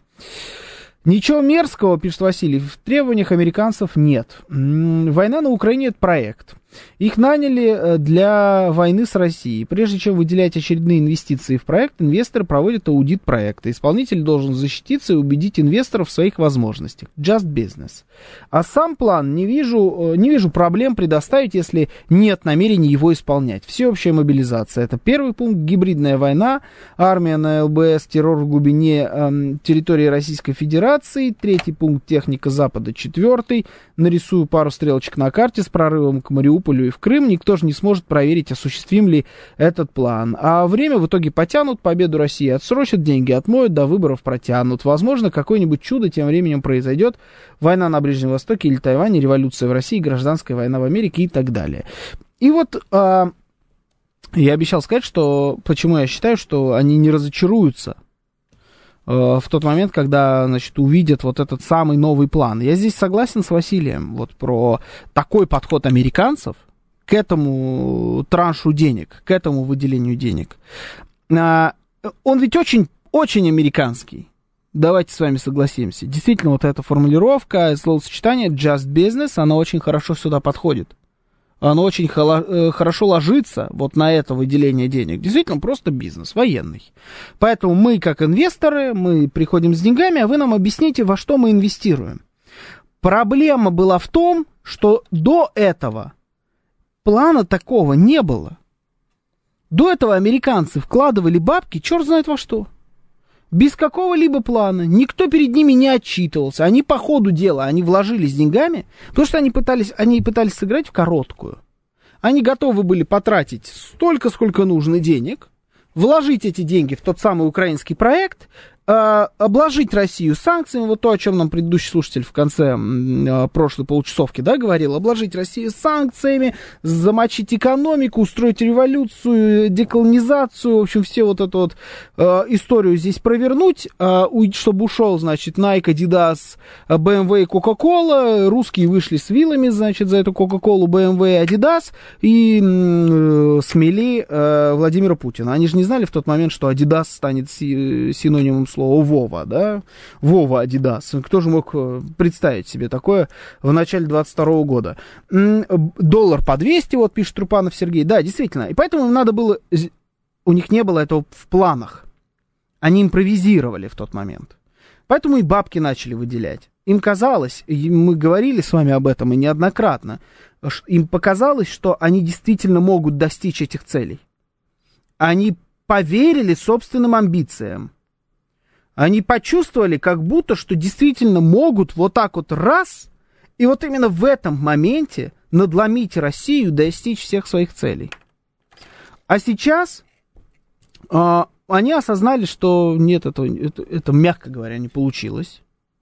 Ничего мерзкого, пишет Василий, в требованиях американцев нет. Война на Украине — это проект. Их наняли для войны с Россией. Прежде чем выделять очередные инвестиции в проект, инвесторы проводят аудит проекта. Исполнитель должен защититься и убедить инвесторов в своих возможностях. Just business. А сам план не вижу, не вижу проблем предоставить, если нет намерений его исполнять. Всеобщая мобилизация — это первый пункт. Гибридная война, армия на ЛБС, террор в глубине эм, территории Российской Федерации. Третий пункт — техника Запада. Четвертый. Нарисую пару стрелочек на карте с прорывом к Мариуполю и в Крым. Никто же не сможет проверить, осуществим ли этот план. А время в итоге потянут, победу России отсрочат, деньги отмоют, до выборов протянут. Возможно, какое-нибудь чудо тем временем произойдет. Война на Ближнем Востоке или Тайване, революция в России, гражданская война в Америке и так далее. И вот а, я обещал сказать, что почему я считаю, что они не разочаруются в тот момент, когда, значит, увидят вот этот самый новый план. Я здесь согласен с Василием вот про такой подход американцев к этому траншу денег, к этому выделению денег. Он ведь очень, очень американский. Давайте с вами согласимся. Действительно, вот эта формулировка, словосочетание just business, оно очень хорошо сюда подходит. Оно очень холо- хорошо ложится вот на это выделение денег. Действительно, просто бизнес, военный. Поэтому мы, как инвесторы, мы приходим с деньгами, а вы нам объясните, во что мы инвестируем. Проблема была в том, что до этого плана такого не было. До этого американцы вкладывали бабки, черт знает во что. Без какого-либо плана. Никто перед ними не отчитывался. Они по ходу дела, они вложились деньгами, потому что они пытались, они пытались сыграть в короткую. Они готовы были потратить столько, сколько нужно денег, вложить эти деньги в тот самый украинский проект, э, обложить Россию санкциями, вот то, о чем нам предыдущий слушатель в конце э, прошлой получасовки, да, говорил, обложить Россию санкциями, замочить экономику, устроить революцию, деколонизацию, в общем, все вот эту вот э, историю здесь провернуть, э, чтобы ушел, значит, Nike, Adidas, бэ эм вэ и Coca-Cola, русские вышли с вилами, значит, за эту Coca-Cola, бэ эм вэ и Adidas, и э, смели э, Владимира Путина. Они же не знали в тот момент, что Adidas станет си- синонимом слова Вова, да? Вова Adidas. Кто же мог представить себе такое в начале двадцать второго года? Доллар по двести, вот пишет Трупанов Сергей. Да, действительно. И поэтому им надо было... У них не было этого в планах. Они импровизировали в тот момент. Поэтому и бабки начали выделять. Им казалось, мы говорили с вами об этом и неоднократно, им показалось, что они действительно могут достичь этих целей. Они поверили собственным амбициям. Они почувствовали, как будто, что действительно могут вот так вот раз, и вот именно в этом моменте надломить Россию, достичь всех своих целей. А сейчас э, они осознали, что нет, это, это, это, мягко говоря, не получилось.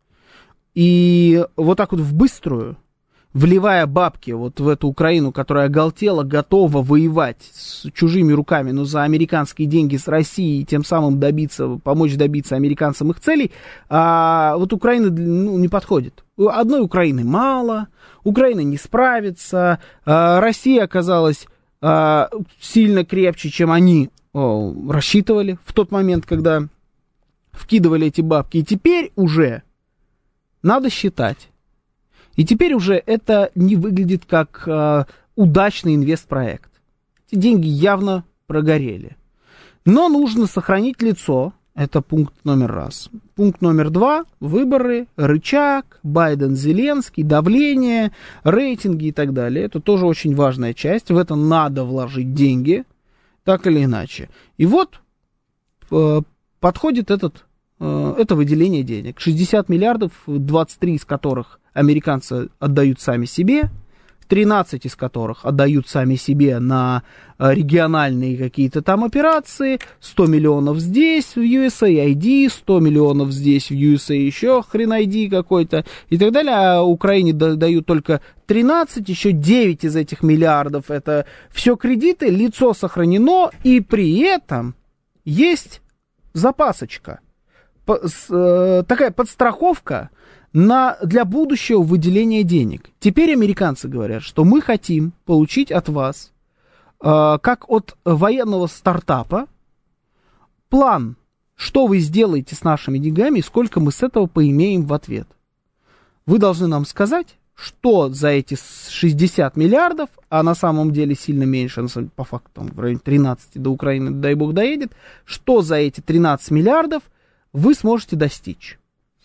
И вот так вот в быструю, вливая бабки вот в эту Украину, которая оголтела, готова воевать с чужими руками, но за американские деньги с Россией, и тем самым добиться, помочь добиться американцам их целей, а вот Украина, ну, не подходит. Одной Украины мало, Украина не справится, а Россия оказалась а, сильно крепче, чем они о, рассчитывали в тот момент, когда вкидывали эти бабки. И теперь уже надо считать. И теперь уже это не выглядит как э, удачный инвестпроект. Эти деньги явно прогорели. Но нужно сохранить лицо. Это пункт номер раз. Пункт номер два. Выборы, рычаг, Байден, Зеленский, давление, рейтинги и так далее. Это тоже очень важная часть. В это надо вложить деньги, так или иначе. И вот э, подходит этот, э, это выделение денег. шестьдесят миллиардов, двадцать три из которых американцы отдают сами себе, тринадцать из которых отдают сами себе на региональные какие-то там операции, сто миллионов здесь в ю эс эй ай ди, сто миллионов здесь в ю эс эй еще хрен ай ди какой-то и так далее, а Украине дают только тринадцать, еще девять из этих миллиардов это все кредиты, лицо сохранено, и при этом есть запасочка, такая подстраховка, На, для будущего выделения денег. Теперь американцы говорят, что мы хотим получить от вас, э, как от военного стартапа, план, что вы сделаете с нашими деньгами и сколько мы с этого поимеем в ответ. Вы должны нам сказать, что за эти шестьдесят миллиардов, а на самом деле сильно меньше, по факту там, в районе тринадцать до Украины, дай бог, доедет, что за эти тринадцать миллиардов вы сможете достичь.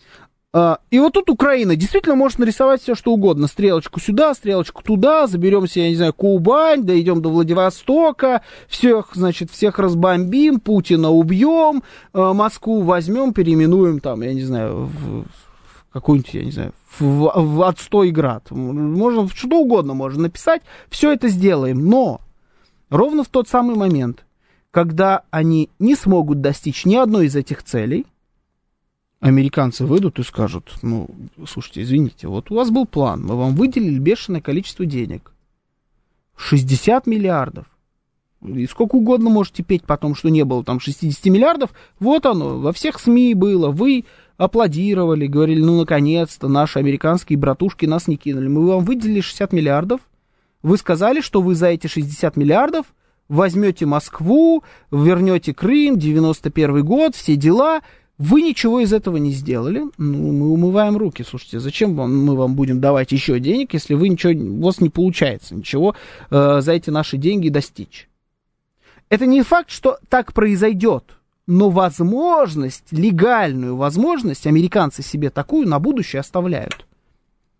И вот тут Украина действительно может нарисовать все, что угодно. Стрелочку сюда, стрелочку туда, заберемся, я не знаю, Кубань, дойдем до Владивостока, всех, значит, всех разбомбим, Путина убьем, Москву возьмем, переименуем там, я не знаю, в какую-нибудь, я не знаю, в, в отстой град. Можно, что угодно можно написать, все это сделаем. Но ровно в тот самый момент, когда они не смогут достичь ни одной из этих целей, американцы выйдут и скажут, ну, слушайте, извините, вот у вас был план, мы вам выделили бешеное количество денег. шестьдесят миллиардов. И сколько угодно можете петь потом, что не было там шестьдесят миллиардов. Вот оно, во всех СМИ было. Вы аплодировали, говорили, ну, наконец-то, наши американские братушки нас не кинули. Мы вам выделили шестьдесят миллиардов. Вы сказали, что вы за эти шестьдесят миллиардов возьмете Москву, вернете Крым, девяносто первый год, все дела. Вы ничего из этого не сделали, ну, мы умываем руки, слушайте, зачем вам, мы вам будем давать еще денег, если вы ничего, у вас не получается ничего э, за эти наши деньги достичь. Это не факт, что так произойдет, но возможность, легальную возможность, американцы себе такую на будущее оставляют.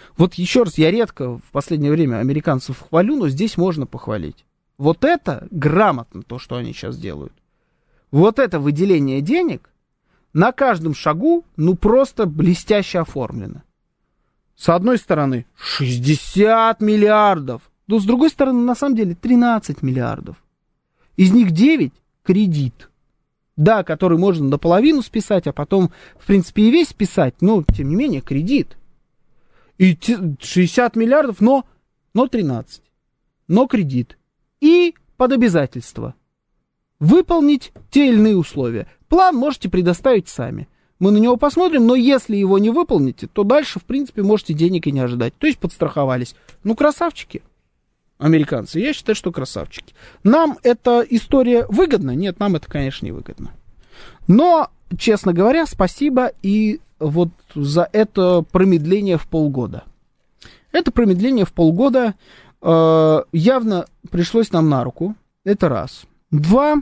Вот еще раз, я редко в последнее время американцев хвалю, но здесь можно похвалить. Вот это грамотно, то, что они сейчас делают. Вот это выделение денег на каждом шагу, ну, просто блестяще оформлено. С одной стороны, шестьдесят миллиардов. Но с другой стороны, на самом деле, тринадцать миллиардов. Из них девять кредит. Да, который можно наполовину списать, а потом, в принципе, и весь списать, но, тем не менее, кредит. И шестьдесят миллиардов, но, но тринадцать. Но кредит. И под обязательство. Выполнить те или иные условия. План можете предоставить сами. Мы на него посмотрим, но если его не выполните, то дальше, в принципе, можете денег и не ожидать. То есть подстраховались. Ну, красавчики, американцы. Я считаю, что красавчики. Нам эта история выгодна? Нет, нам это, конечно, не выгодно. Но, честно говоря, спасибо и вот за это промедление в полгода. Это промедление в полгода э, явно пришлось нам на руку. Это раз. Два.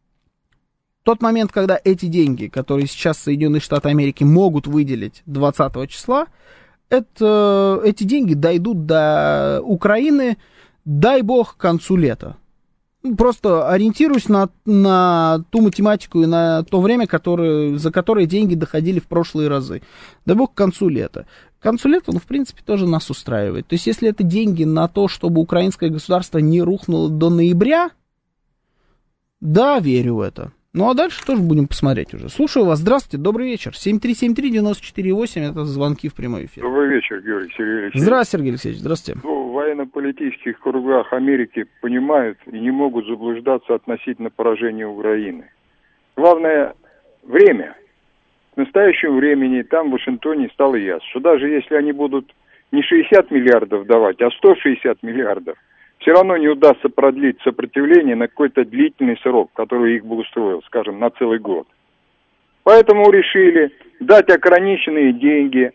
Тот момент, когда эти деньги, которые сейчас Соединенные Штаты Америки могут выделить двадцатого числа, это, эти деньги дойдут до Украины, дай бог, к концу лета. Просто ориентируюсь на, на ту математику и на то время, которое, за которое деньги доходили в прошлые разы. Дай бог, к концу лета. К концу лета, ну, в принципе, тоже нас устраивает. То есть, если это деньги на то, чтобы украинское государство не рухнуло до ноября, да, верю в это. Ну, а дальше тоже будем посмотреть уже. Слушаю вас. Здравствуйте, добрый вечер. семь три семь три девять четыре восемь, это звонки в прямой эфир. Добрый вечер, Георгий Сергей Алексеевич. Здравствуйте, Сергей Алексеевич, здравствуйте. Ну, в военно-политических кругах Америки понимают и не могут заблуждаться относительно поражения Украины. Главное — время. К настоящему времени там, в Вашингтоне, стало ясно, что даже если они будут не шестьдесят миллиардов давать, а сто шестьдесят миллиардов, все равно не удастся продлить сопротивление на какой-то длительный срок, который их бы устроил, скажем, на целый год. Поэтому решили дать ограниченные деньги,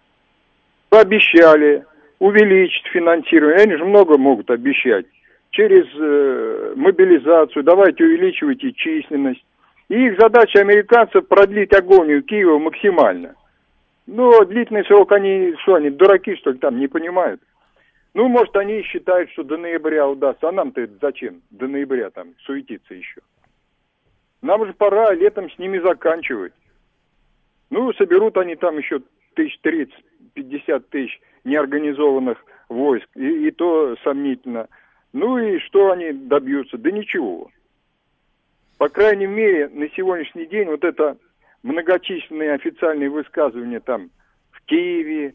пообещали увеличить финансирование. Они же много могут обещать. Через э, мобилизацию, давайте увеличивайте численность. И их задача американцев продлить агонию Киева максимально. Но длительный срок они, что они, дураки, что ли, там не понимают. Ну, может, они считают, что до ноября удастся. А нам-то это зачем до ноября там суетиться еще? Нам же пора летом с ними заканчивать. Ну, соберут они там еще тысяч тридцать, пятьдесят тысяч неорганизованных войск. И, и то сомнительно. Ну и что они добьются? Да ничего. По крайней мере, на сегодняшний день вот это многочисленные официальные высказывания там в Киеве,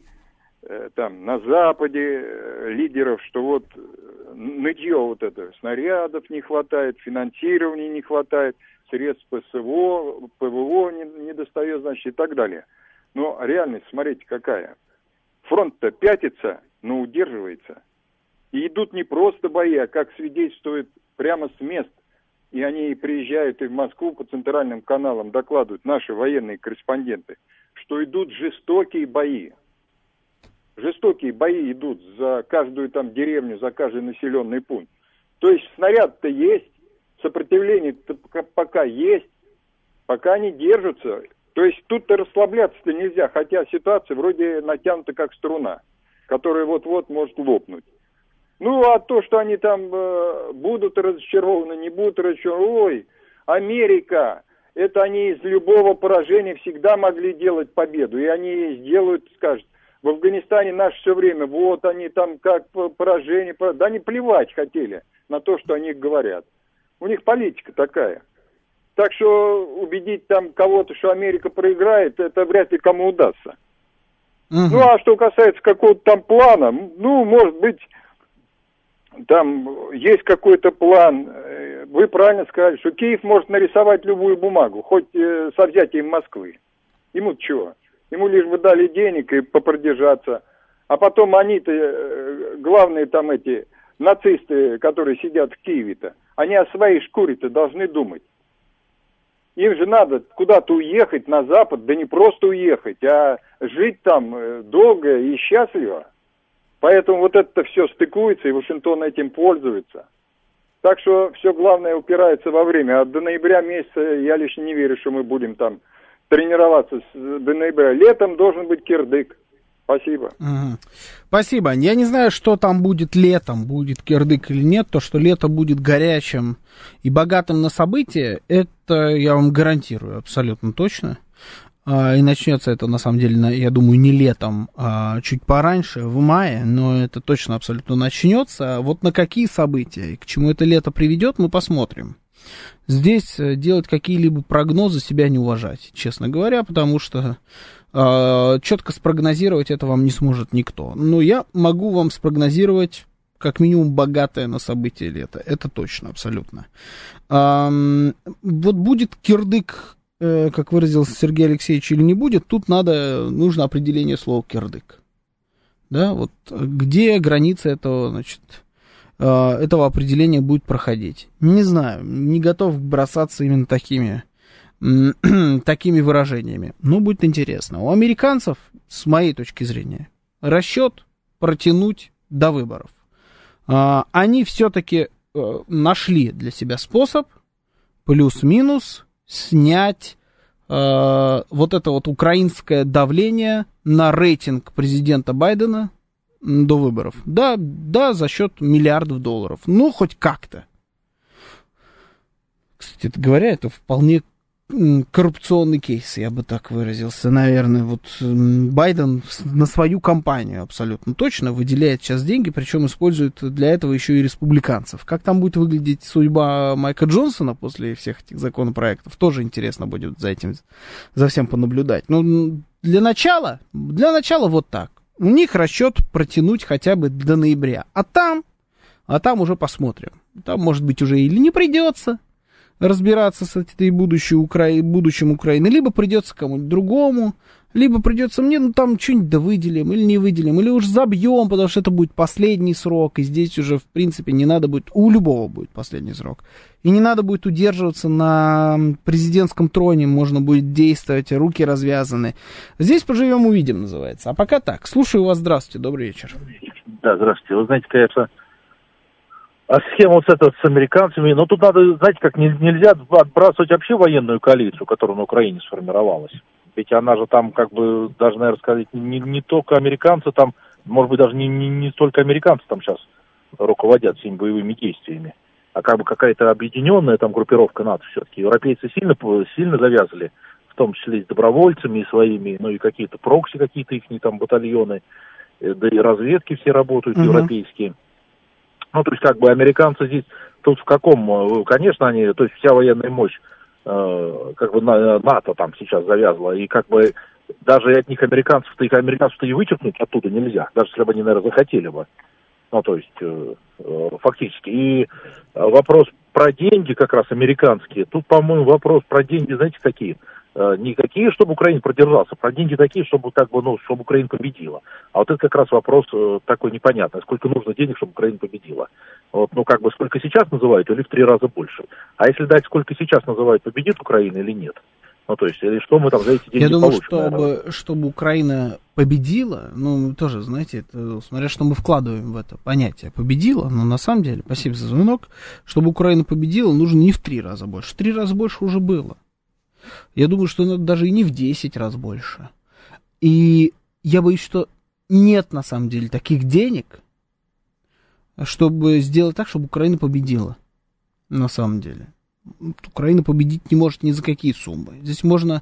там на Западе лидеров, что вот нытье вот это, снарядов не хватает, финансирования не хватает, средств ПСВО, ПВО не, не достает, значит, и так далее. Но реальность, смотрите, какая. Фронт-то пятится, но удерживается. И идут не просто бои, а как свидетельствует прямо с мест. И они приезжают и в Москву по центральным каналам докладывают, наши военные корреспонденты, что идут жестокие бои. Жестокие бои идут за каждую там деревню, за каждый населенный пункт. То есть снаряд-то есть, сопротивление-то пока есть, пока они держатся. То есть тут-то расслабляться-то нельзя, хотя ситуация вроде натянута как струна, которая вот-вот может лопнуть. Ну, а то, что они там э, будут разочарованы, не будут разочарованы, ой, Америка, это они из любого поражения всегда могли делать победу, и они сделают, скажут, в Афганистане наши все время, вот они там как поражение, да они плевать хотели на то, что они говорят. У них политика такая. Так что убедить там кого-то, что Америка проиграет, это вряд ли кому удастся. Угу. Ну, а что касается какого-то там плана, ну, может быть, там есть какой-то план. Вы правильно сказали, что Киев может нарисовать любую бумагу, хоть э, со взятием Москвы. Ему чего? Ему лишь бы дали денег и попродержаться. А потом они-то, э, главные там эти нацисты, которые сидят в Киеве-то, они о своей шкуре-то должны думать. Им же надо куда-то уехать на Запад, да не просто уехать, а жить там долго и счастливо. Поэтому вот это все стыкуется, и Вашингтон этим пользуется. Так что все главное упирается во время. А до ноября месяца я лично не верю, что мы будем там тренироваться с, до ноября. Летом должен быть кирдык. Спасибо. Угу. Спасибо. Я не знаю, что там будет летом, будет кирдык или нет. То, что лето будет горячим и богатым на события, это я вам гарантирую абсолютно точно. И начнется это, на самом деле, я думаю, не летом, а чуть пораньше, в мае, но это точно абсолютно начнется. Вот на какие события и к чему это лето приведет, мы посмотрим. Здесь делать какие-либо прогнозы себя не уважать, честно говоря, потому что э, четко спрогнозировать это вам не сможет никто. Но я могу вам спрогнозировать как минимум богатое на события лета, это точно, абсолютно. Э, вот будет кирдык, э, как выразился Сергей Алексеевич, или не будет, тут надо, нужно определение слова кирдык. Да, вот где граница этого, значит... этого определения будет проходить. Не знаю, не готов бросаться именно такими, такими выражениями. Но будет интересно. У американцев, с моей точки зрения, расчет протянуть до выборов. Они все-таки нашли для себя способ плюс-минус снять вот это вот украинское давление на рейтинг президента Байдена до выборов. Да, да, за счет миллиардов долларов. Ну, хоть как-то. Кстати говоря, это вполне коррупционный кейс, я бы так выразился. Наверное, вот Байден на свою кампанию абсолютно точно выделяет сейчас деньги, причем использует для этого еще и республиканцев. Как там будет выглядеть судьба Майка Джонсона после всех этих законопроектов, тоже интересно будет за этим, за всем понаблюдать. Но для начала, для начала вот так. У них расчет протянуть хотя бы до ноября. А там, а там уже посмотрим. Там, может быть, уже или не придется разбираться с этой будущей Укра... будущим Украины, либо придется кому-нибудь другому, либо придется мне, ну, там что-нибудь да выделим, или не выделим, или уж забьем, потому что это будет последний срок, и здесь уже, в принципе, не надо будет, у любого будет последний срок, и не надо будет удерживаться на президентском троне, можно будет действовать, руки развязаны. Здесь поживем, увидим, называется. А пока так. Слушаю вас, здравствуйте, добрый вечер. Да, здравствуйте. Вы знаете, конечно, а схема вот эта с американцами, но тут надо, знаете, как не, нельзя отбрасывать вообще военную коалицию, которая на Украине сформировалась. Ведь она же там, как бы, даже, наверное, сказать, не, не только американцы там, может быть, даже не, не, не столько американцы там сейчас руководят всеми боевыми действиями, а как бы какая-то объединенная там группировка НАТО все-таки. Европейцы сильно, сильно завязали, в том числе и с добровольцами, и своими, ну и какие-то прокси, какие-то их там батальоны, да и разведки все работают, uh-huh. европейские. Ну, то есть, как бы, американцы здесь, тут в каком, конечно, они, то есть, вся военная мощь, э, как бы, на, НАТО там сейчас завязла, и, как бы, даже от них американцев-то, их американцев-то и вычеркнуть оттуда нельзя, даже если бы они, наверное, захотели бы. Ну, то есть, э, э, фактически. И вопрос про деньги как раз американские, тут, по-моему, вопрос про деньги, знаете, какие? Не какие, чтобы Украина продержался, про деньги такие, чтобы, как бы, ну, чтобы Украина победила. А вот это как раз вопрос э, такой непонятный. Сколько нужно денег, чтобы Украина победила? Вот, ну, как бы, сколько сейчас называют, или в три раза больше? А если дать, сколько сейчас называют, победит Украина или нет? Ну, то есть, или что мы там за эти деньги Я думаю, получим? чтобы, чтобы Украина победила, ну, тоже, знаете, это, смотря что мы вкладываем в это понятие, победила, но на самом деле, спасибо за звонок, чтобы Украина победила, нужно не в три раза больше. В три раза больше уже было. Я думаю, что надо даже и не в десять раз больше. И я боюсь, что нет на самом деле таких денег, чтобы сделать так, чтобы Украина победила. На самом деле. Украина победить не может ни за какие суммы. Здесь можно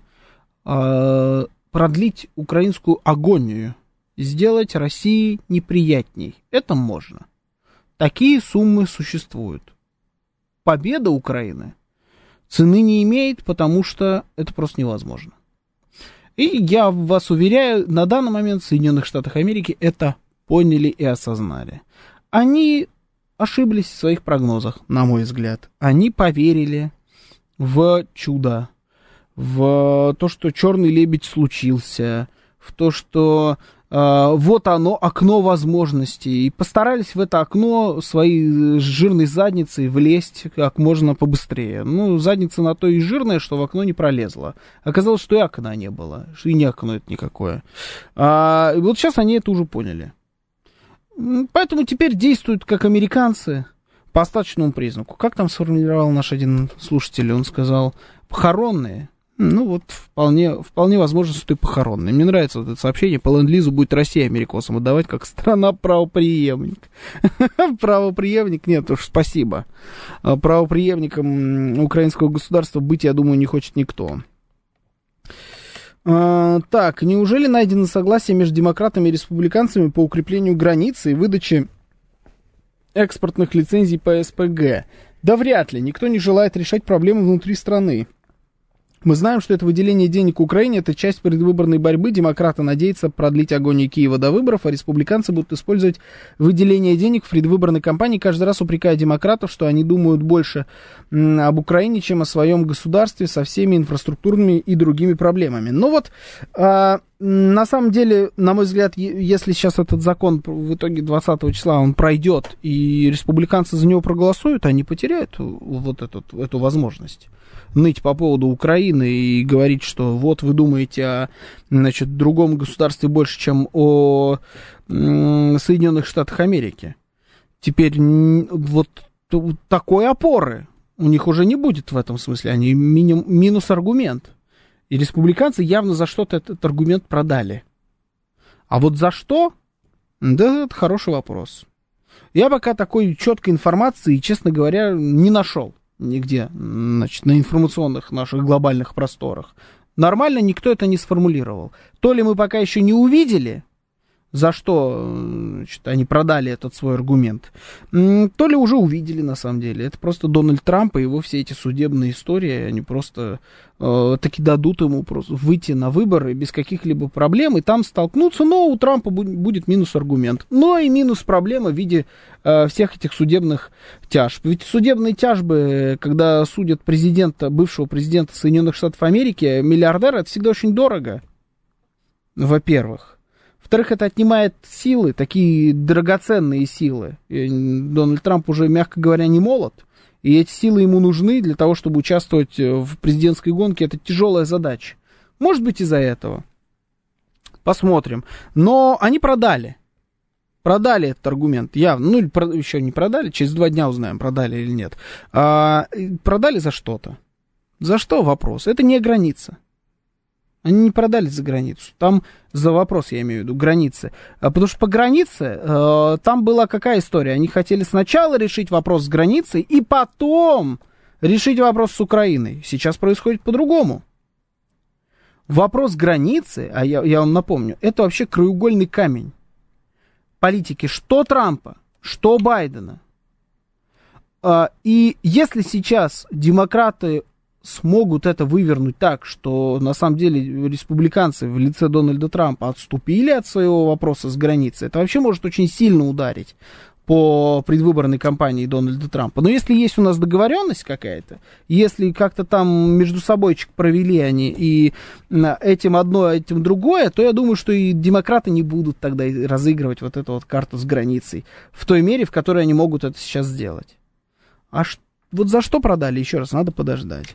э, продлить украинскую агонию, сделать России неприятней. Это можно. Такие суммы существуют. Победа Украины цены не имеет, потому что это просто невозможно. И я вас уверяю, на данный момент в Соединенных Штатах Америки это поняли и осознали. Они ошиблись в своих прогнозах, на мой взгляд. Они поверили в чудо, в то, что черный лебедь случился, в то, что э, вот оно, окно возможностей. И постарались в это окно своей жирной задницей влезть как можно побыстрее. Ну, задница на то и жирная, что в окно не пролезла. Оказалось, что и окна не было, что и не окно это никакое. А, и вот сейчас они это уже поняли. Поэтому теперь действуют как американцы по остаточному признаку. Как там сформулировал наш один слушатель? Он сказал, похоронные. Ну вот, вполне, вполне возможно, что и похоронный. Мне нравится вот это сообщение. По ленд-лизу будет Россия америкосам отдавать, как страна-правопреемник. Правопреемник? Нет уж, спасибо. Правопреемником украинского государства быть, я думаю, не хочет никто. А, так, неужели найдено согласие между демократами и республиканцами по укреплению границы и выдаче экспортных лицензий по СПГ? Да вряд ли. Никто не желает решать проблемы внутри страны. Мы знаем, что это выделение денег Украине — это часть предвыборной борьбы. Демократы надеются продлить агонию Киева до выборов, а республиканцы будут использовать выделение денег в предвыборной кампании, каждый раз упрекая демократов, что они думают больше м, об Украине, чем о своем государстве со всеми инфраструктурными и другими проблемами. Но вот, а, на самом деле, на мой взгляд, если сейчас этот закон в итоге двадцатого числа он пройдет, и республиканцы за него проголосуют, они потеряют вот эту, эту возможность ныть по поводу Украины и говорить, что вот вы думаете о, значит, другом государстве больше, чем о м, Соединенных Штатах Америки. Теперь вот такой опоры у них уже не будет в этом смысле. Они миним, минус аргумент. И республиканцы явно за что-то этот аргумент продали. А вот за что? Да, это хороший вопрос. Я пока такой четкой информации, честно говоря, не нашел. Нигде, значит, на информационных наших глобальных просторах. Нормально никто это не сформулировал. То ли мы пока еще не увидели, за что, значит, они продали этот свой аргумент, то ли уже увидели на самом деле. Это просто Дональд Трамп и его все эти судебные истории, они просто э, таки дадут ему просто выйти на выборы без каких-либо проблем и там столкнуться, но у Трампа будет минус аргумент. Но и минус проблема в виде э, всех этих судебных тяжб. Ведь судебные тяжбы, когда судят президента, бывшего президента Соединенных Штатов Америки, миллиардера, это всегда очень дорого, во-первых. Во-вторых, это отнимает силы, такие драгоценные силы. И Дональд Трамп уже, мягко говоря, не молод. И эти силы ему нужны для того, чтобы участвовать в президентской гонке. Это тяжелая задача. Может быть, из-за этого. Посмотрим. Но они продали. Продали этот аргумент явно. Ну, или про, еще не продали. Через два дня узнаем, продали или нет. А, продали за что-то. За что вопрос? Это не граница. Они не продали за границу. Там за вопрос, я имею в виду, границы. Потому что по границе э, там была какая история? Они хотели сначала решить вопрос с границей и потом решить вопрос с Украиной. Сейчас происходит по-другому. Вопрос границы, а я, я вам напомню, это вообще краеугольный камень политики что Трампа, что Байдена. Э, и если сейчас демократы смогут это вывернуть так, что на самом деле республиканцы в лице Дональда Трампа отступили от своего вопроса с границей, это вообще может очень сильно ударить по предвыборной кампании Дональда Трампа. Но если есть у нас договоренность какая-то, если как-то там между собойчик провели они и этим одно, этим другое, то я думаю, что и демократы не будут тогда разыгрывать вот эту вот карту с границей в той мере, в которой они могут это сейчас сделать. А что? Вот за что продали, еще раз, надо подождать.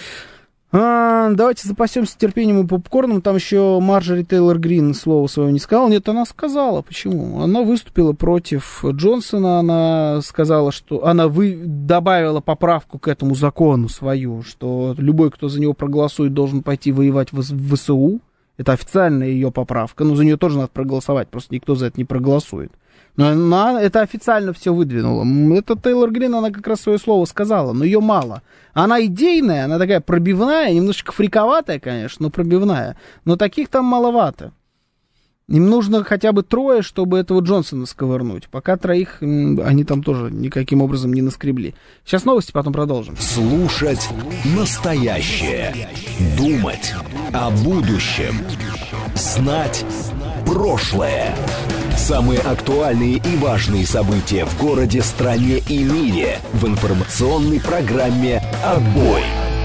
А, давайте запасемся терпением и попкорном. Там еще Марджори Тейлор Грин слова своего не сказала. Нет, она сказала. Почему? Она выступила против Джонсона. Она сказала, что... Она вы... добавила поправку к этому закону свою, что любой, кто за него проголосует, должен пойти воевать в ВСУ. Это официальная ее поправка. Но за нее тоже надо проголосовать. Просто никто за это не проголосует. Но она это официально все выдвинула. Это Тейлор Грин, она как раз свое слово сказала, но ее мало. Она идейная, она такая пробивная, немножечко фриковатая, конечно, но пробивная. Но таких там маловато. Им нужно хотя бы трое, чтобы этого Джонсона сковырнуть. Пока троих они там тоже никаким образом не наскребли. Сейчас новости, потом продолжим. Слушать настоящее. Думать о будущем. Знать прошлое. Самые актуальные и важные события в городе, стране и мире в информационной программе «Отбой».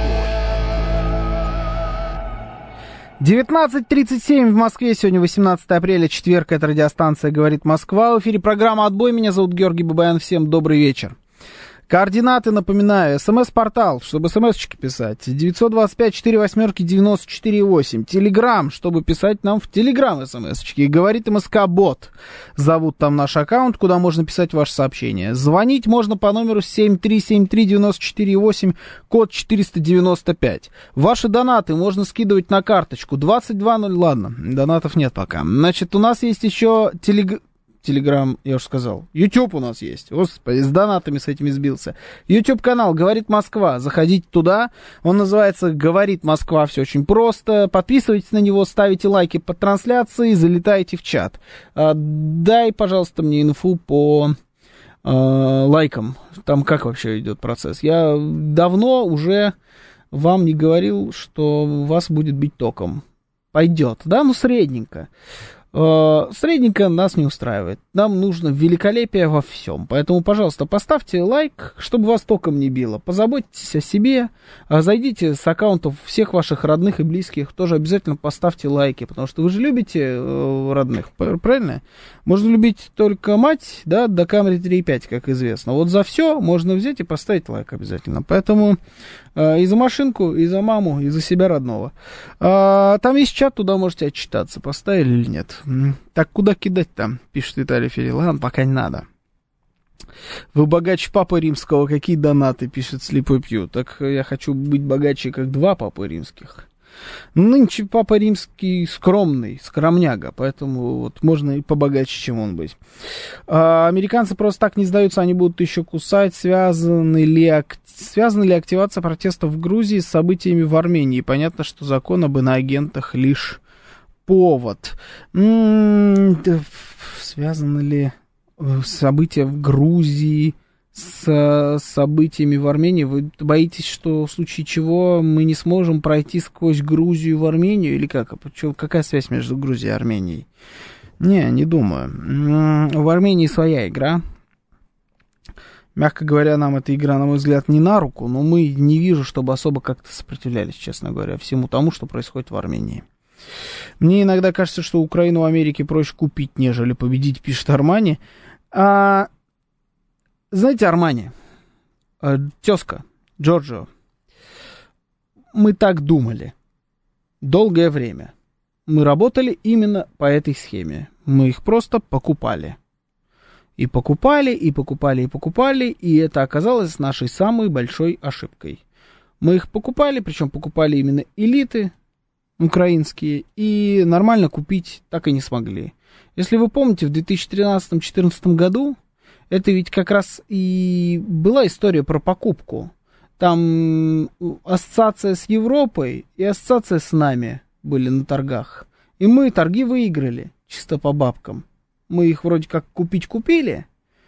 девятнадцать тридцать семь в Москве, сегодня восемнадцатое апреля, четверг, это радиостанция «Говорит Москва». В эфире программа «Отбой», меня зовут Георгий Бабаян, всем добрый вечер. Координаты, напоминаю, смс-портал, чтобы смс-очки писать, девятьсот двадцать пять четыре восьмерки девяносто четыре восемь. Телеграм, чтобы писать нам в Телеграм смс-очки. Говорит МСК-бот. Зовут там наш аккаунт, куда можно писать ваши сообщения. Звонить можно по номеру семь три семь три девять четыре восемь, код четыреста девяносто пять. Ваши донаты можно скидывать на карточку двадцать два ноль. Ладно, донатов нет пока. Значит, у нас есть еще телег... Телеграм, я уже сказал. YouTube у нас есть. Господи, с донатами с этими сбился. YouTube-канал «Говорит Москва». Заходите туда. Он называется «Говорит Москва». Все очень просто. Подписывайтесь на него, ставите лайки под трансляцией, залетайте в чат. А, дай, пожалуйста, мне инфу по а, лайкам. Там как вообще идет процесс? Я давно уже вам не говорил, что вас будет бить током. Пойдет, да? Ну, средненько. Средненько нас не устраивает. Нам нужно великолепие во всем. Поэтому, пожалуйста, поставьте лайк, чтобы вас током не било. Позаботьтесь о себе. Зайдите с аккаунтов всех ваших родных и близких. Тоже обязательно поставьте лайки. Потому что вы же любите родных, правильно? Можно любить только мать, да, до камеры три и пять, как известно. Вот за все можно взять и поставить лайк обязательно. Поэтому и за машинку, и за маму, и за себя родного. Там есть чат, туда можете отчитаться, поставили или нет. Так куда кидать там, пишет Виталий Филипп. Ладно, пока не надо. Вы богаче Папы Римского, какие донаты, пишет Слепой Пью. Так я хочу быть богаче, как два Папы Римских. Нынче Папа Римский скромный, скромняга, поэтому вот можно и побогаче, чем он быть. А, американцы просто так не сдаются, они будут еще кусать. Связаны ли, ак... Связана ли активация протестов в Грузии с событиями в Армении? Понятно, что закон об иноагентах лишь повод. М-м-м, связаны ли события в Грузии с событиями в Армении? Вы боитесь, что в случае чего мы не сможем пройти сквозь Грузию в Армению? Или как? Какая связь между Грузией и Арменией? Не, не думаю. В Армении своя игра. Мягко говоря, нам эта игра, на мой взгляд, не на руку, но мы не вижу, чтобы особо как-то сопротивлялись, честно говоря, всему тому, что происходит в Армении. Мне иногда кажется, что Украину в Америке проще купить, нежели победить, пишет Армани. А... Знаете, Армани, э, тезка, Джорджио, мы так думали долгое время. Мы работали именно по этой схеме. Мы их просто покупали. И покупали, и покупали, и покупали, и это оказалось нашей самой большой ошибкой. Мы их покупали, причем покупали именно элиты украинские, и нормально купить так и не смогли. Если вы помните, в две тысячи тринадцатом-четырнадцатом году это ведь как раз и была история про покупку. Там ассоциация с Европой и ассоциация с нами были на торгах. И мы торги выиграли, чисто по бабкам. Мы их вроде как купить купили,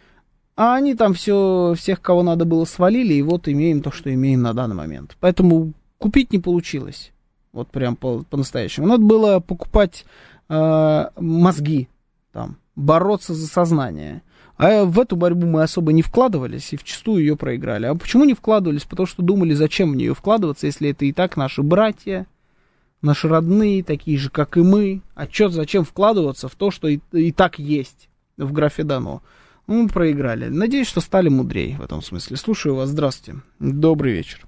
а они там все, всех, кого надо было, свалили, и вот имеем то, что имеем на данный момент. Поэтому купить не получилось. Вот прям по- по-настоящему. Надо было покупать э, мозги, там, бороться за сознание. А в эту борьбу мы особо не вкладывались и вчастую ее проиграли. А почему не вкладывались? Потому что думали, зачем в нее вкладываться, если это и так наши братья, наши родные, такие же, как и мы. А чё, зачем вкладываться в то, что и, и так есть в графе дано? Ну, мы проиграли. Надеюсь, что стали мудрее в этом смысле. Слушаю вас. Здравствуйте. Добрый вечер.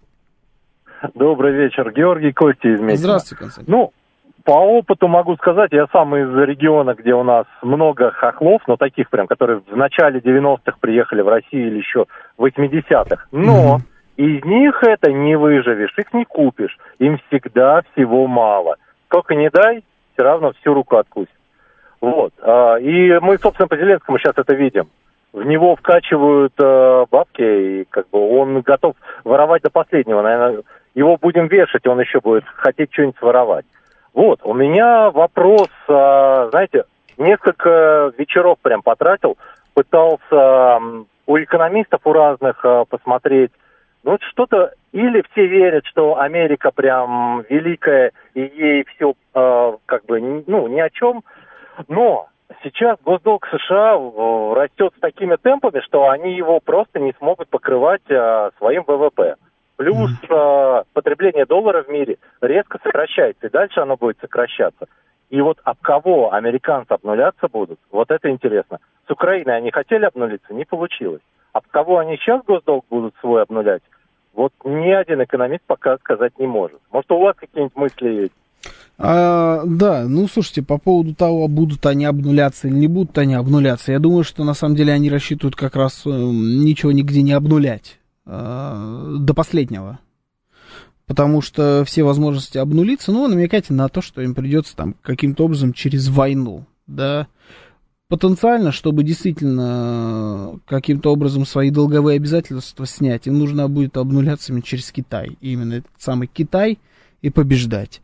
Добрый вечер. Георгий Костя из Митина. Здравствуйте, Константин. Ну, по опыту могу сказать, я сам из региона, где у нас много хохлов, но таких прям, которые в начале девяностых приехали в Россию или еще в восьмидесятых. Но mm-hmm. из них это не выживешь, их не купишь. Им всегда всего мало. Сколько не дай, все равно всю руку откусит. Вот. И мы, собственно, по Зеленскому сейчас это видим. В него вкачивают бабки, и как бы он готов воровать до последнего. Наверное, его будем вешать, он еще будет хотеть что-нибудь своровать. Вот, у меня вопрос, знаете, несколько вечеров прям потратил, пытался у экономистов, у разных посмотреть, ну вот что-то, или все верят, что Америка прям великая, и ей все как бы, ну, ни о чем, но сейчас госдолг США растет с такими темпами, что они его просто не смогут покрывать своим ВВП. Плюс э, потребление доллара в мире резко сокращается, и дальше оно будет сокращаться. И вот об кого американцы обнуляться будут, вот это интересно. С Украиной они хотели обнулиться, не получилось. от кого они сейчас госдолг будут свой обнулять, вот ни один экономист пока сказать не может. Может, у вас какие-нибудь мысли есть? А, да, ну, слушайте, по поводу того, будут они обнуляться или не будут они обнуляться, я думаю, что на самом деле они рассчитывают как раз э, ничего нигде не обнулять э, до последнего. Потому что все возможности обнулиться, ну, намекайте на то, что им придется там каким-то образом через войну, да, потенциально, чтобы действительно каким-то образом свои долговые обязательства снять, им нужно будет обнуляться через Китай. И именно этот самый Китай и побеждать.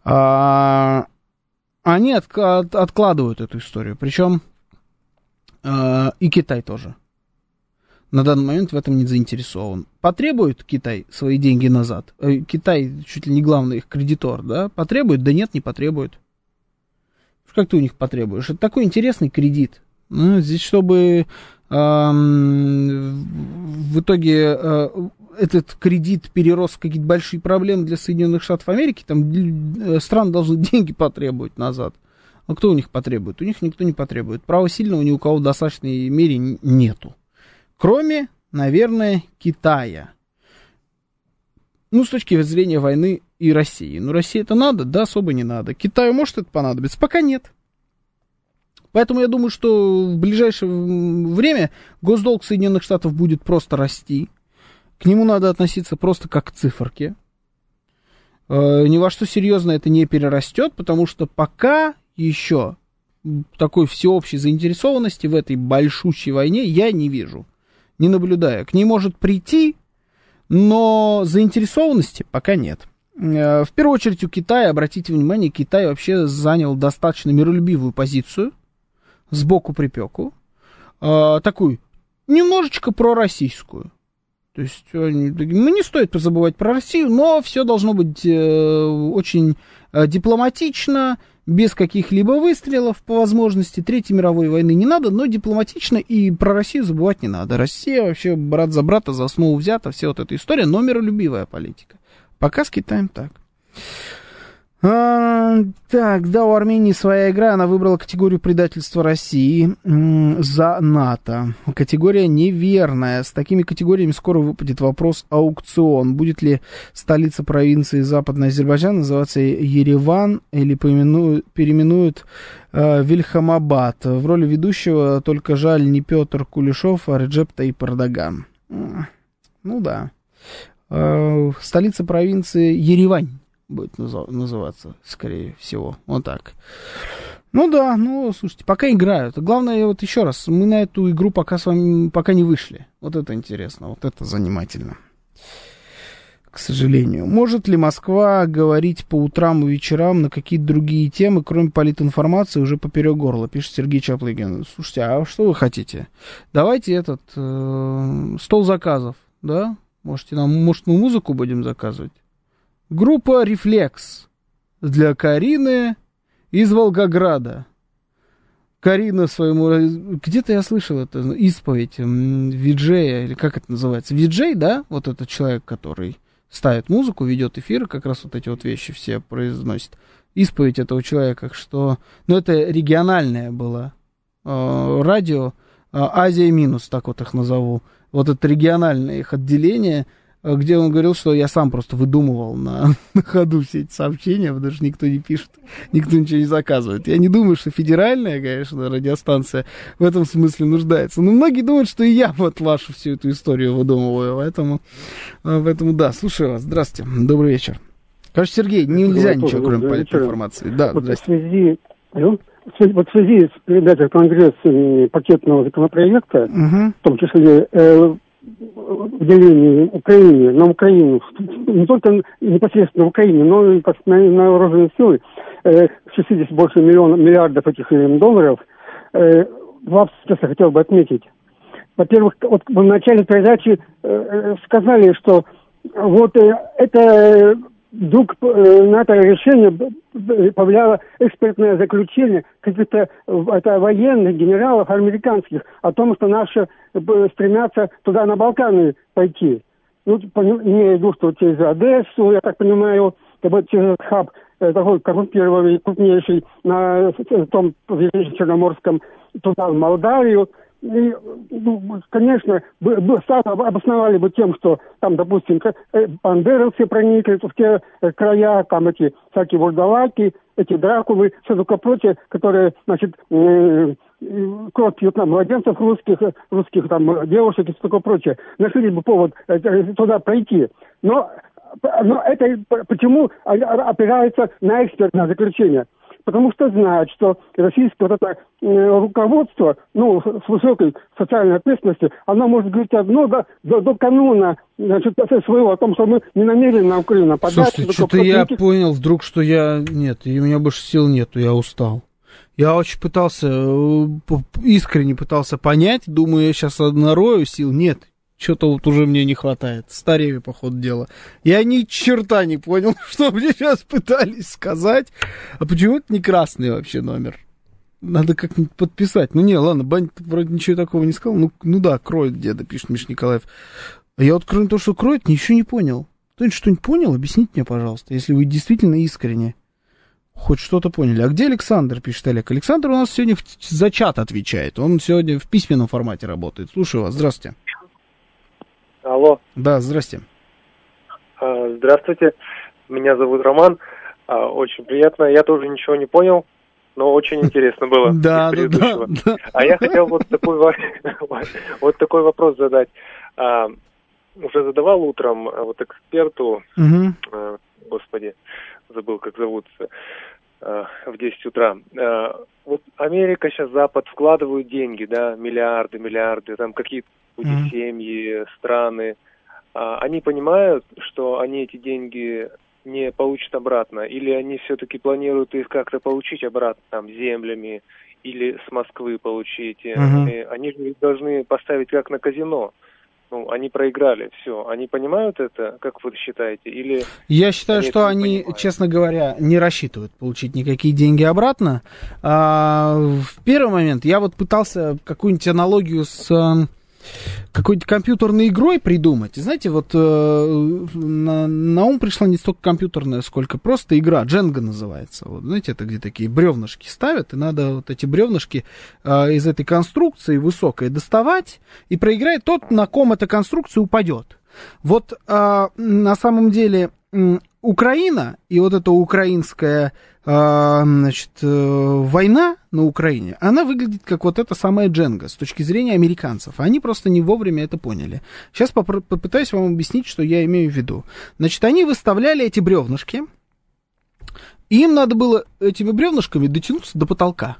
А, они от, от, откладывают эту историю. Причем а, и Китай тоже. На данный момент в этом не заинтересован. Потребует Китай свои деньги назад? Китай чуть ли не главный их кредитор, да? Потребует? Да нет, не потребует. Как ты у них потребуешь? Это такой интересный кредит. Ну, здесь, чтобы эм, в итоге э, этот кредит перерос в какие-то большие проблемы для Соединенных Штатов Америки, там э, страны должны деньги потребовать назад. А кто у них потребует? У них никто не потребует. Права сильного ни у кого в достаточной мере нету. Кроме, наверное, Китая. Ну, с точки зрения войны и России. Ну, России это надо? Да, особо не надо. Китаю может это понадобиться? Пока нет. Поэтому я думаю, что в ближайшее время госдолг Соединенных Штатов будет просто расти. К нему надо относиться просто как к циферке. Э, ни во что серьезно это не перерастет, потому что пока еще такой всеобщей заинтересованности в этой большущей войне я не вижу. Не наблюдаю. К ней может прийти, но заинтересованности пока нет. В первую очередь у Китая, обратите внимание, Китай вообще занял достаточно миролюбивую позицию, сбоку припеку, такую немножечко пророссийскую. То есть, ну, не стоит забывать про Россию, но все должно быть очень дипломатично, без каких-либо выстрелов по возможности. Третьей мировой войны не надо, но дипломатично, и про Россию забывать не надо. Россия вообще брат за брата за основу взята, вся вот эта история, но миролюбивая политика. Пока с Китаем так. А, так, да, у Армении своя игра, она выбрала категорию предательства России м, за НАТО. Категория неверная. С такими категориями скоро выпадет вопрос аукцион. Будет ли столица провинции Западный Азербайджан называться Ереван или поименуют, переименуют э, Вильхамабад? В роли ведущего только жаль не Петр Кулешов, а Реджеп Таyyip Эрдоган. Ну да. Э, столица провинции Еревань будет называться, скорее всего. Вот так. Ну да, ну, слушайте, пока играют. Главное, вот еще раз, мы на эту игру пока с вами пока не вышли. Вот это интересно, вот это занимательно. К сожалению. Может ли Москва говорить по утрам и вечерам на какие-то другие темы, кроме политинформации, уже поперек горла, пишет Сергей Чаплыгин. Слушайте, а что вы хотите? Давайте этот э, стол заказов, да? Можете нам, может, мы музыку будем заказывать? Группа «Рефлекс» для Карины из Волгограда. Карина своему... Где-то я слышал это, исповедь виджея, или как это называется? Виджей, да? Вот этот человек, который ставит музыку, ведет эфир, как раз вот эти вот вещи все произносит. Исповедь этого человека, что... Ну, это региональное было э, радио, э, Азия минус, так вот их назову. Вот это региональное их отделение, где он говорил, что я сам просто выдумывал на, на ходу все эти сообщения, потому что никто не пишет, никто ничего не заказывает. Я не думаю, что федеральная, конечно, радиостанция в этом смысле нуждается. Но многие думают, что и я вот вашу всю эту историю выдумываю. Поэтому, поэтому да, слушаю вас. Здравствуйте, добрый вечер. Кажется, Сергей, нельзя Добрый ничего, кроме политинформации. Да, вот здрасте. В связи, вот в связи с передачей в Конгресс пакетного законопроекта, угу. в том числе э, выделение Украине, на Украину, не только непосредственно в Украине, но и на, на вооруженные силы, э, шестьдесят больше миллионов, миллиардов этих долларов, э, два аспекта хотел бы отметить. Во-первых, вот в начале передачи э, сказали, что вот э, это вдруг э, на это решение повлияло экспертное заключение каких-то это, военных генералов американских о том, что наши э, стремятся туда, на Балканы, пойти. Ну, имея в виду, что через Одессу, я так понимаю, через хаб, э, такой коррумпированный, крупнейший на том Черноморском, туда, в Молдавию. и, ну, конечно, бы, бы, обосновали бы тем, что там, допустим, бандеровцы проникли в те края, там эти всякие вурдалаки, эти дракулы, все такое прочее, которые, значит, э, кровь пьют на младенцев русских, русских там девушек и все такое прочее. Нашли бы повод э, туда пройти. Но, но это почему опирается на экспертное заключение? Потому что знают, что российское вот это э, руководство, ну, с высокой социальной ответственностью, оно может говорить одно до, до, до кануна, значит, своего, о том, что мы не намерены на Украину нападать. Слушайте, что-то я понял вдруг, что я... Нет, и у меня больше сил нету, я устал. Я очень пытался, искренне пытался понять, думаю, я сейчас однорою, сил нет. Что-то вот уже мне не хватает. Старею, по ходу дела. Я ни черта не понял, что мне сейчас пытались сказать. А почему это не красный вообще номер? Надо как-нибудь подписать. Ну не, ладно, Бань вроде ничего такого не сказал. Ну, ну да, кроет деда, пишет Миш Николаев. А я вот кроме того, что кроет, ничего не понял. Кто-нибудь что-нибудь понял? Объясните мне, пожалуйста, если вы действительно искренне хоть что-то поняли. А где Александр, пишет Олег? Александр у нас сегодня в, за чат отвечает. Он сегодня в письменном формате работает. Слушаю вас, здравствуйте. Алло. Да, здрасте. Здравствуйте, меня зовут Роман, очень приятно, я тоже ничего не понял, но очень интересно было. Да, да, да. А я хотел вот такой, вот такой вопрос задать. Уже задавал утром вот эксперту, господи, забыл, как зовут, в десять утра. Вот Америка сейчас, Запад вкладывают деньги, да, миллиарды, миллиарды, там какие-то mm-hmm. семьи, страны. А, они понимают, что они эти деньги не получат обратно, или они все-таки планируют их как-то получить обратно, там, землями, или с Москвы получить. Mm-hmm. И они же должны поставить как на казино. Ну, они проиграли, все. Они понимают это, как вы считаете? Или я считаю, они что они, понимают? Честно говоря, не рассчитывают получить никакие деньги обратно. А, в первый момент я вот пытался какую-нибудь аналогию с какой-то компьютерной игрой придумать. И знаете, вот э, на, на ум пришла не столько компьютерная, сколько просто игра. Дженга называется. Вот, знаете, это где такие бревнышки ставят, и надо вот эти бревнышки э, из этой конструкции высокой доставать, и проиграет тот, на ком эта конструкция упадет. Вот э, на самом деле э, Украина и вот эта украинская э, значит, э, война на Украине, она выглядит как вот эта самая Дженга с точки зрения американцев. Они просто не вовремя это поняли. Сейчас попро- попытаюсь вам объяснить, что я имею в виду. Значит, они выставляли эти бревнышки, и им надо было этими бревнышками дотянуться до потолка.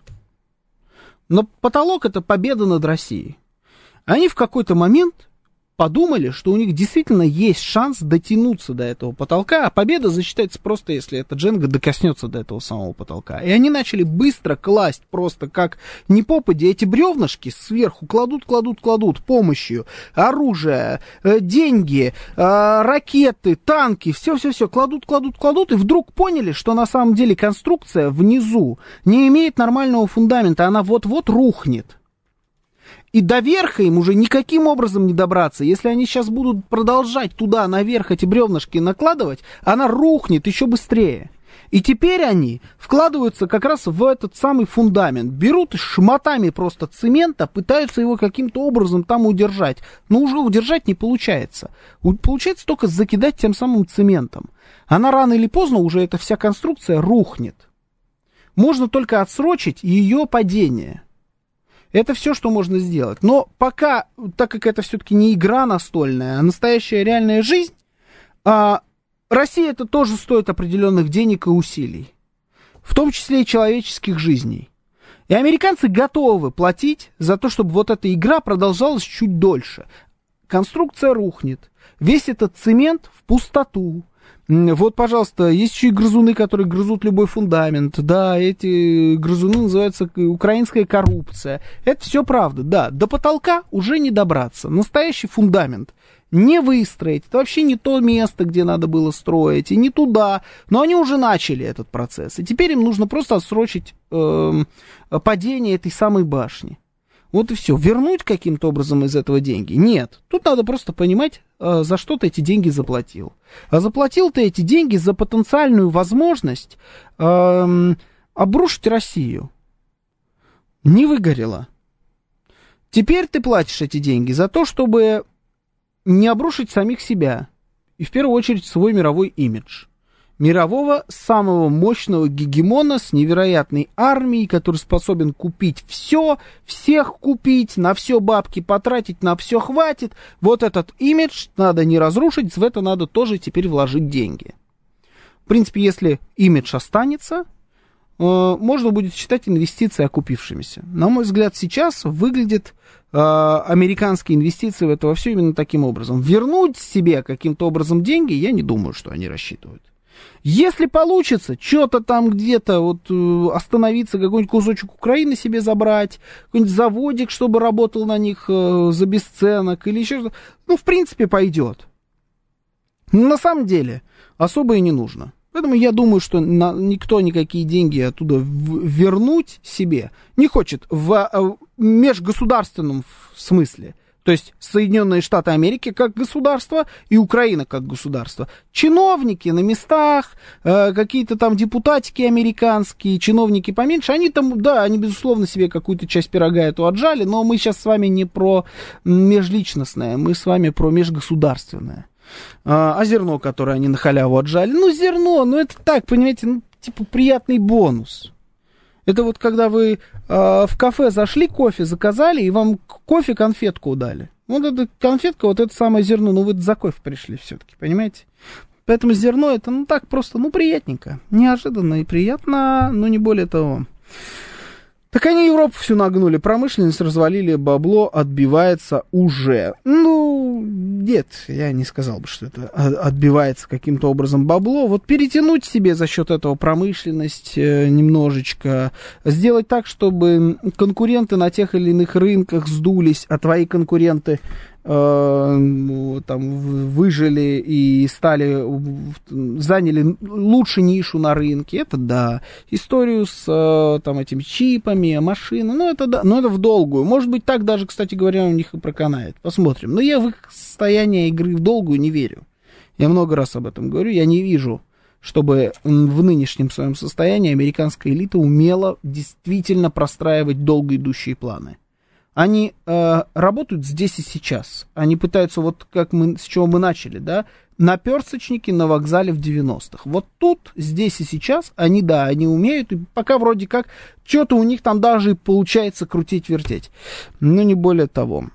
Но потолок — это победа над Россией. Они в какой-то момент подумали, что у них действительно есть шанс дотянуться до этого потолка, а победа засчитается просто, если эта Дженга докоснется до этого самого потолка. И они начали быстро класть просто как не попадя эти бревнышки сверху, кладут, кладут, кладут помощью, оружие, деньги, ракеты, танки, все-все-все, кладут, кладут, кладут, и вдруг поняли, что на самом деле конструкция внизу не имеет нормального фундамента, она вот-вот рухнет. И до верха им уже никаким образом не добраться. Если они сейчас будут продолжать туда, наверх эти бревнышки накладывать, она рухнет еще быстрее. И теперь они вкладываются как раз в этот самый фундамент. Берут шматами просто цемента, пытаются его каким-то образом там удержать. Но уже удержать не получается. Получается только закидать тем самым цементом. Она рано или поздно уже, эта вся конструкция рухнет. Можно только отсрочить ее падение. Это все, что можно сделать. Но пока, так как это все-таки не игра настольная, а настоящая реальная жизнь, а, России это тоже стоит определенных денег и усилий. В том числе и человеческих жизней. И американцы готовы платить за то, чтобы вот эта игра продолжалась чуть дольше. Конструкция рухнет. Весь этот цемент в пустоту. Вот, пожалуйста, есть еще и грызуны, которые грызут любой фундамент. Да, эти грызуны называются украинская коррупция. Это все правда, да. До потолка уже не добраться. Настоящий фундамент не выстроить. Это вообще не то место, где надо было строить, и не туда. Но они уже начали этот процесс. И теперь им нужно просто отсрочить э, падение этой самой башни. Вот и все. Вернуть каким-то образом из этого деньги? Нет. Тут надо просто понимать, за что ты эти деньги заплатил. А заплатил ты эти деньги за потенциальную возможность э, обрушить Россию. Не выгорело. Теперь ты платишь эти деньги за то, чтобы не обрушить самих себя. И в первую очередь свой мировой имидж. Мирового самого мощного гегемона с невероятной армией, который способен купить все, всех купить, на все бабки потратить, на все хватит. Вот этот имидж надо не разрушить, в это надо тоже теперь вложить деньги. В принципе, если имидж останется, можно будет считать инвестиции окупившимися. На мой взгляд, сейчас выглядят э, американские инвестиции в это во все именно таким образом. Вернуть себе каким-то образом деньги, я не думаю, что они рассчитывают. Если получится что-то там где-то вот, э, остановиться, какой-нибудь кусочек Украины себе забрать, какой-нибудь заводик, чтобы работал на них э, за бесценок или еще что-то, ну, в принципе, пойдет. Но на самом деле особо и не нужно. Поэтому я думаю, что на, никто никакие деньги оттуда в, вернуть себе не хочет в, в межгосударственном смысле. То есть Соединенные Штаты Америки как государство и Украина как государство. Чиновники на местах, э, какие-то там депутатики американские, чиновники поменьше, они там, да, они, безусловно, себе какую-то часть пирога эту отжали, но мы сейчас с вами не про межличностное, мы с вами про межгосударственное. А, а зерно, которое они на халяву отжали, ну, зерно, ну, это так, понимаете, ну, типа приятный бонус. Это вот когда вы э, в кафе зашли, кофе заказали, и вам кофе конфетку дали. Вот эта конфетка, вот это самое зерно, ну, вы за кофе пришли все-таки, понимаете? Поэтому зерно это, ну, так просто, ну, приятненько, неожиданно и приятно, но не более того. Так они Европу всю нагнули, промышленность развалили, бабло отбивается уже. Ну, нет, я не сказал бы, что это отбивается каким-то образом бабло. Вот перетянуть себе за счет этого промышленность немножечко, сделать так, чтобы конкуренты на тех или иных рынках сдулись, а твои конкуренты э, там выжили и стали, заняли лучше нишу на рынке. Это да. Историю с там этими чипами, машины, ну это да, но это в долгую. Может быть, так даже, кстати говоря, у них и проканает. Посмотрим. Но я в их состояние игры в долгую не верю. Я много раз об этом говорю. Я не вижу, чтобы в нынешнем своем состоянии американская элита умела действительно простраивать долго идущие планы. Они э, работают здесь и сейчас. Они пытаются, вот как мы, с чего мы начали, да, наперсточники на вокзале в девяностых. Вот тут, здесь и сейчас, они, да, они умеют, и пока вроде как что-то у них там даже и получается крутить-вертеть. Но не более того.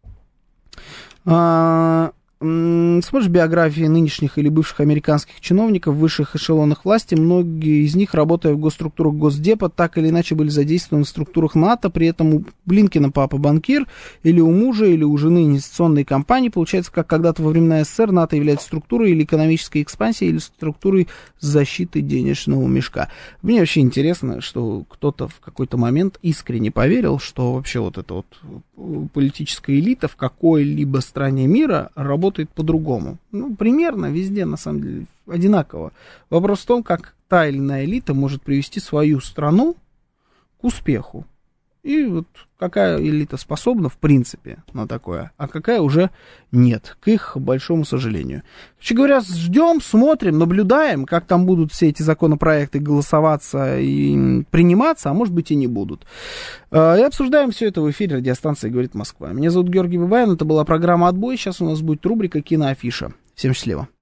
А, смотришь биографии нынешних или бывших американских чиновников в высших эшелонах власти, многие из них, работая в госструктурах Госдепа, так или иначе были задействованы в структурах НАТО, при этом у Блинкина папа банкир, или у мужа, или у жены инвестиционной компании. Получается, как когда-то во времена СССР НАТО является структурой или экономической экспансии, или структурой защиты денежного мешка. Мне вообще интересно, что кто-то в какой-то момент искренне поверил, что вообще вот эта вот политическая элита в какой-либо стране мира работает по-другому. Ну, примерно везде, на самом деле, одинаково. Вопрос в том, как та или иная элита может привести свою страну к успеху. И вот какая элита способна, в принципе, на такое, а какая уже нет, к их большому сожалению. Короче говоря, ждем, смотрим, наблюдаем, как там будут все эти законопроекты голосоваться и приниматься, а может быть и не будут. И обсуждаем все это в эфире радиостанции «Говорит Москва». Меня зовут Георгий Бабаян, это была программа «Отбой». Сейчас у нас будет рубрика «Киноафиша». Всем счастливо.